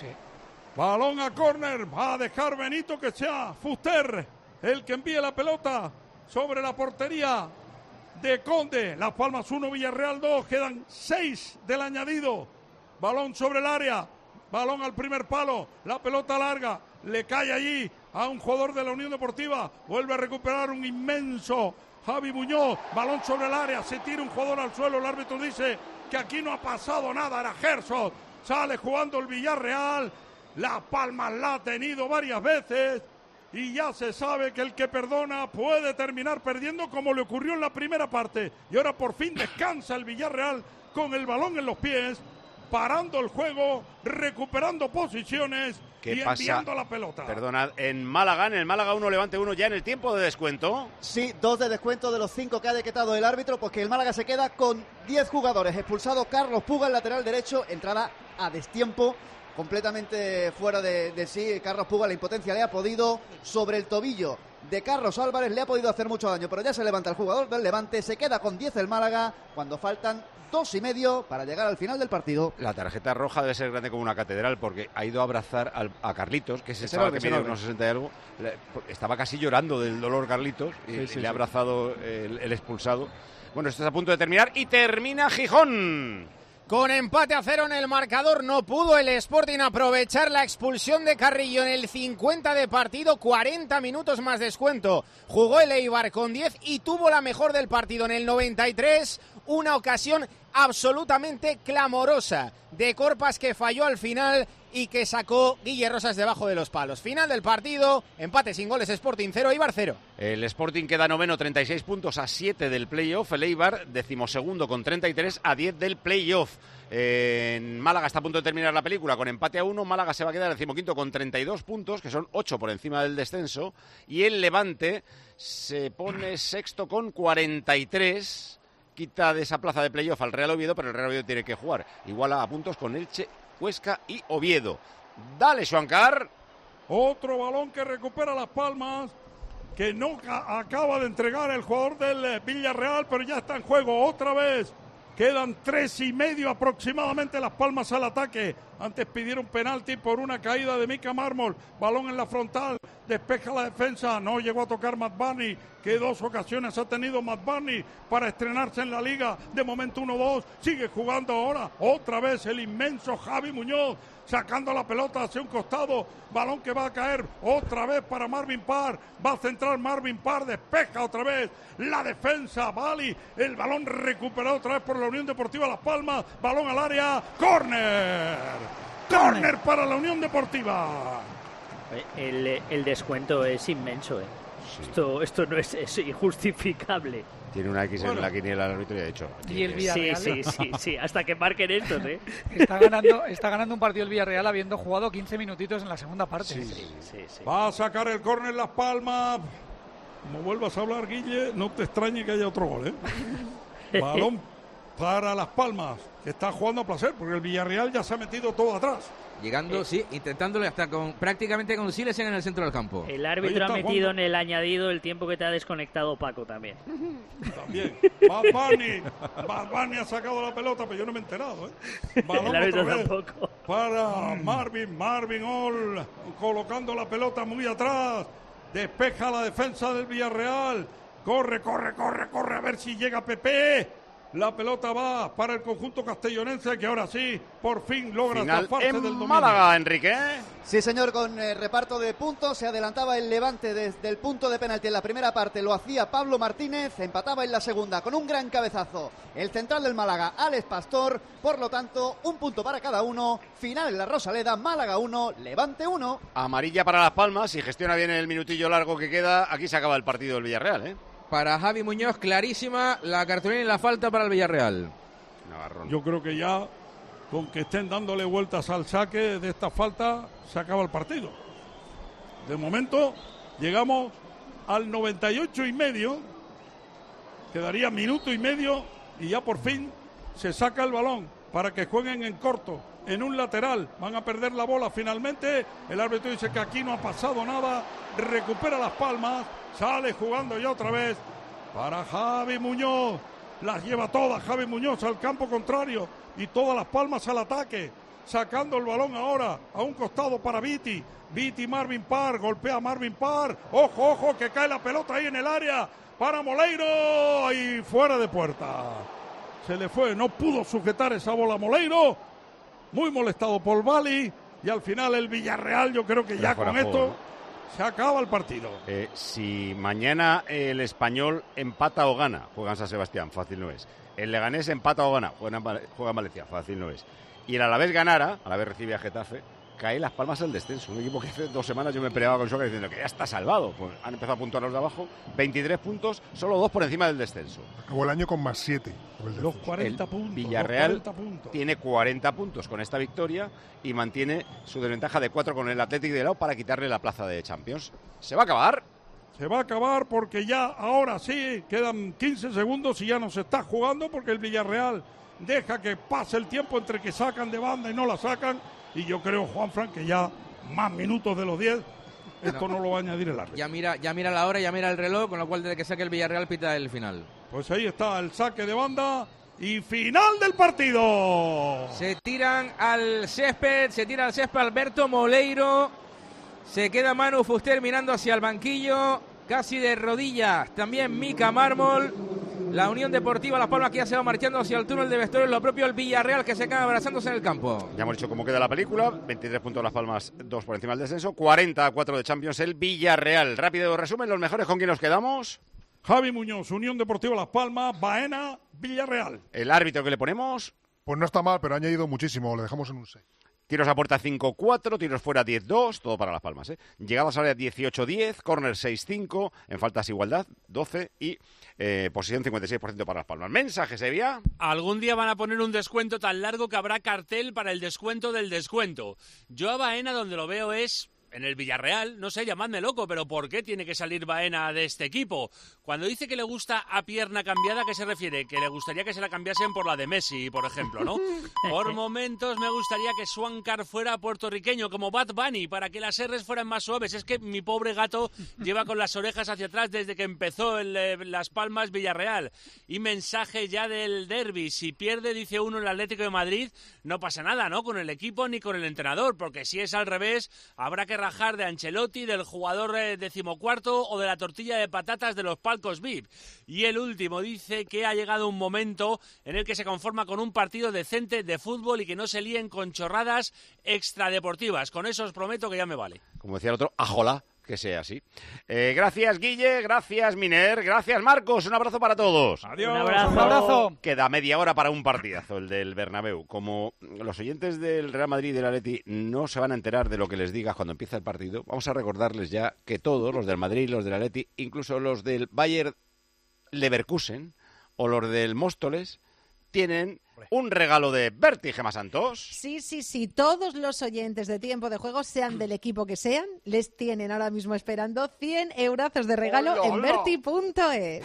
Balón a córner. Va a dejar Benito que sea Fuster el que envíe la pelota sobre la portería de Conde. Las Palmas 1, Villarreal 2. Quedan 6 del añadido. Balón sobre el área. Balón al primer palo. La pelota larga. Le cae allí a un jugador de la Unión Deportiva. Vuelve a recuperar un inmenso Javi Muñoz. Balón sobre el área. Se tira un jugador al suelo. El árbitro dice que aquí no ha pasado nada. Era Gerson. Sale jugando el Villarreal. Las Palmas la ha tenido varias veces. Y ya se sabe que el que perdona puede terminar perdiendo, como le ocurrió en la primera parte. Y ahora por fin descansa el Villarreal con el balón en los pies, parando el juego, recuperando posiciones y enviando la pelota. Perdonad, en el Málaga 1, Levante 1, ya en el tiempo de descuento. Sí, 2 de descuento de los 5 que ha decretado el árbitro, porque el Málaga se queda con 10 jugadores. Expulsado Carlos Puga, el lateral derecho, entrada a destiempo, completamente fuera de sí. Carlos Puga, la impotencia le ha podido, sobre el tobillo de Carlos Álvarez, le ha podido hacer mucho daño, pero ya se levanta el jugador del Levante. Se queda con 10 el Málaga cuando faltan 2,5 para llegar al final del partido. La tarjeta roja debe ser grande como una catedral, porque ha ido a abrazar a Carlitos, que se sabe que mide unos 60 y algo. Estaba casi llorando del dolor Carlitos y le ha abrazado el expulsado. Bueno, esto está a punto de terminar y termina Gijón. Con empate a 0 en el marcador, no pudo el Sporting aprovechar la expulsión de Carrillo en el 50 de partido. 40 minutos más descuento. Jugó el Eibar con 10 y tuvo la mejor del partido en el 93. Una ocasión absolutamente clamorosa de Corpas, que falló al final y que sacó Guille Rosas debajo de los palos. Final del partido, empate sin goles, Sporting 0, Eibar 0. El Sporting queda noveno, 36 puntos a 7 del play-off. El Eibar, decimosegundo con 33 a 10 del play-off. En Málaga está a punto de terminar la película con empate a 1. Málaga se va a quedar decimoquinto con 32 puntos, que son 8 por encima del descenso. Y el Levante se pone sexto con 43. Quita de esa plaza de play-off al Real Oviedo, pero el Real Oviedo tiene que jugar. Iguala a puntos con Elche, Huesca y Oviedo. Dale, Xuancar. Otro balón que recupera Las Palmas, que no acaba de entregar el jugador del Villarreal, pero ya está en juego otra vez. Quedan 3,5 aproximadamente Las Palmas al ataque. Antes pidieron penalti por una caída de Mika Mármol. Balón en la frontal, despeja la defensa. No llegó a tocar Matt Barney, que 2 ocasiones ha tenido Matt Barney para estrenarse en la liga. De momento 1-2, sigue jugando ahora. Otra vez el inmenso Javi Muñoz, sacando la pelota hacia un costado. Balón que va a caer otra vez para Marvin Parr. Va a centrar Marvin Parr, despeja otra vez la defensa. Bali, el balón recuperado otra vez por la Unión Deportiva Las Palmas. Balón al área, córner. Córner para la Unión Deportiva. El descuento es inmenso, Sí. Esto no es injustificable. Tiene una X en la quiniela el árbitro y ha hecho. Y el Villarreal. Sí, hasta que marquen estos, Está ganando un partido el Villarreal habiendo jugado 15 minutitos en la segunda parte. Sí. Va a sacar el córner Las Palmas. Como vuelvas a hablar, Guille, no te extrañe que haya otro gol, Balón para Las Palmas, que está jugando a placer, porque el Villarreal ya se ha metido todo atrás. Llegando, intentándole hasta prácticamente con Silesen en el centro del campo. El árbitro ha metido en el añadido el tiempo que te ha desconectado Paco también. También. Bad Bunny ha sacado la pelota, pero yo no me he enterado, Balón el árbitro tampoco. Para Marvin All, colocando la pelota muy atrás. Despeja la defensa del Villarreal. Corre, a ver si llega Pepe. La pelota va para el conjunto castellonense, que ahora sí, por fin logra zafarse del dominio. Málaga, Enrique. Sí, señor, con reparto de puntos. Se adelantaba el Levante desde el punto de penalti en la primera parte. Lo hacía Pablo Martínez. Empataba en la segunda con un gran cabezazo el central del Málaga, Alex Pastor. Por lo tanto, un punto para cada uno. Final en la Rosaleda. Málaga 1, Levante 1. Amarilla para Las Palmas. Si gestiona bien el minutillo largo que queda, aquí se acaba el partido del Villarreal, ¿eh? Para Javi Muñoz, clarísima la cartulina y la falta para el Villarreal. Navarrón. Yo creo que ya, con que estén dándole vueltas al saque de esta falta, se acaba el partido. De momento, llegamos al 98,5. Quedaría minuto y medio y ya por fin se saca el balón para que jueguen en corto, en un lateral. Van a perder la bola finalmente. El árbitro dice que aquí no ha pasado nada. Recupera Las Palmas. Sale jugando ya otra vez para Javi Muñoz. Las lleva todas Javi Muñoz al campo contrario y todas Las Palmas al ataque. Sacando el balón ahora a un costado para Viti. Viti, Marvin Parr, golpea a Marvin Parr. Ojo, ojo, que cae la pelota ahí en el área para Moleiro y fuera de puerta. Se le fue, no pudo sujetar esa bola Moleiro. Muy molestado por Bali y al final el Villarreal, yo creo que ya con esto se acaba el partido. Si mañana el Español empata o gana, juega en San Sebastián, fácil no es. El Leganés empata o gana, juega en Valencia, fácil no es. Y el Alavés ganara, Alavés recibe a Getafe, cae Las Palmas al descenso. Un equipo que hace 2 semanas yo me peleaba con Soca diciendo que ya está salvado. Pues han empezado a puntuar los de abajo, 23 puntos, solo 2 por encima del descenso. Acabó el año con más 7. Los 40 puntos. Villarreal tiene 40 puntos con esta victoria y mantiene su desventaja de 4 con el Athletic de Bilbao para quitarle la plaza de Champions. ¿Se va a acabar? Se va a acabar porque ya ahora sí quedan 15 segundos y ya no se está jugando porque el Villarreal deja que pase el tiempo entre que sacan de banda y no la sacan. Y yo creo, Juanfran, que ya más minutos de los 10, esto no lo va a añadir el árbitro. Ya mira la hora, ya mira el reloj, con lo cual desde que saque el Villarreal pita el final. Pues ahí está el saque de banda y final del partido. Se tiran al césped Alberto Moleiro. Se queda Manu Fuster mirando hacia el banquillo, casi de rodillas. También Mica Mármol. La Unión Deportiva Las Palmas que ya se va marchando hacia el túnel de vestuarios, lo propio el Villarreal que se acaba abrazándose en el campo. Ya hemos dicho cómo queda la película, 23 puntos Las Palmas, 2 por encima del descenso, 40-4 de Champions el Villarreal. Rápido resumen, los mejores, ¿con quién nos quedamos? Javi Muñoz, Unión Deportiva Las Palmas, Baena, Villarreal. ¿El árbitro que le ponemos? Pues no está mal, pero ha añadido muchísimo, le dejamos en un 6. Tiros a puerta 5-4, tiros fuera 10-2, todo para Las Palmas, ¿eh? Llegadas a área 18-10, córner 6-5, en faltas igualdad 12 y posición 56% para Las Palmas. ¿Mensaje, Sevilla? Algún día van a poner un descuento tan largo que habrá cartel para el descuento del descuento. Yo a Baena donde lo veo es en el Villarreal, no sé, llamadme loco, pero ¿por qué tiene que salir Baena de este equipo? Cuando dice que le gusta a pierna cambiada, ¿a qué se refiere? Que le gustaría que se la cambiasen por la de Messi, por ejemplo, ¿no? Por momentos me gustaría que Swankar fuera puertorriqueño, como Bad Bunny, para que las R's fueran más suaves. Es que mi pobre gato lleva con las orejas hacia atrás desde que empezó el Las Palmas Villarreal. Y mensaje ya del derbi. Si pierde, dice uno, el Atlético de Madrid, no pasa nada, ¿no? Con el equipo ni con el entrenador, porque si es al revés, habrá que rajar de Ancelotti, del jugador 14º o de la tortilla de patatas de los palcos VIP. Y el último dice que ha llegado un momento en el que se conforma con un partido decente de fútbol y que no se líen con chorradas extradeportivas. Con eso os prometo que ya me vale. Como decía el otro, ajola, que sea así. Gracias, Guille, gracias, Miner, gracias, Marcos. Un abrazo para todos. Adiós. Un abrazo. Queda media hora para un partidazo, el del Bernabéu. Como los oyentes del Real Madrid y del Atleti no se van a enterar de lo que les digas cuando empieza el partido, vamos a recordarles ya que todos, los del Madrid, los del Atleti, incluso los del Bayer Leverkusen o los del Móstoles, tienen un regalo de Berti, Gemma Santos. Sí, todos los oyentes de Tiempo de Juego, sean del equipo que sean, les tienen ahora mismo esperando 100 eurazos de regalo en Berti.es.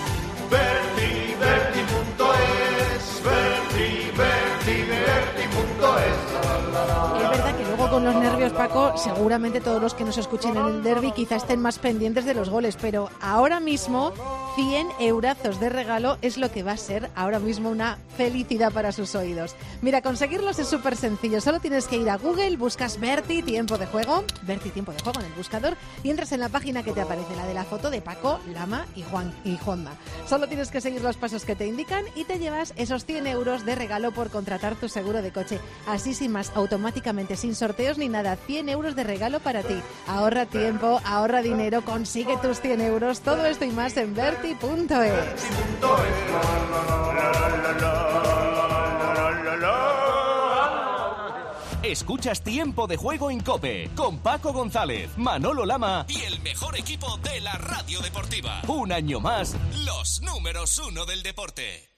Es verdad que luego con los nervios, Paco, seguramente todos los que nos escuchen en el derbi quizá estén más pendientes de los goles, pero ahora mismo 100 eurazos de regalo es lo que va a ser ahora mismo una felicidad para sus oídos. Mira, conseguirlos es súper sencillo. Solo tienes que ir a Google, buscas Berti Tiempo de Juego en el buscador y entras en la página que te aparece, la de la foto de Paco, Lama y Juanma. Solo tienes que seguir los pasos que te indican y te llevas esos 100 euros de regalo por contratar tu seguro de coche. Así sin más, automáticamente, sin sorteos ni nada. 100 euros de regalo para ti. Ahorra tiempo, ahorra dinero, consigue tus 100 euros. Todo esto y más en Berti.es. Escuchas Tiempo de Juego en COPE con Paco González, Manolo Lama y el mejor equipo de la radio deportiva. Un año más, los números 1 del deporte.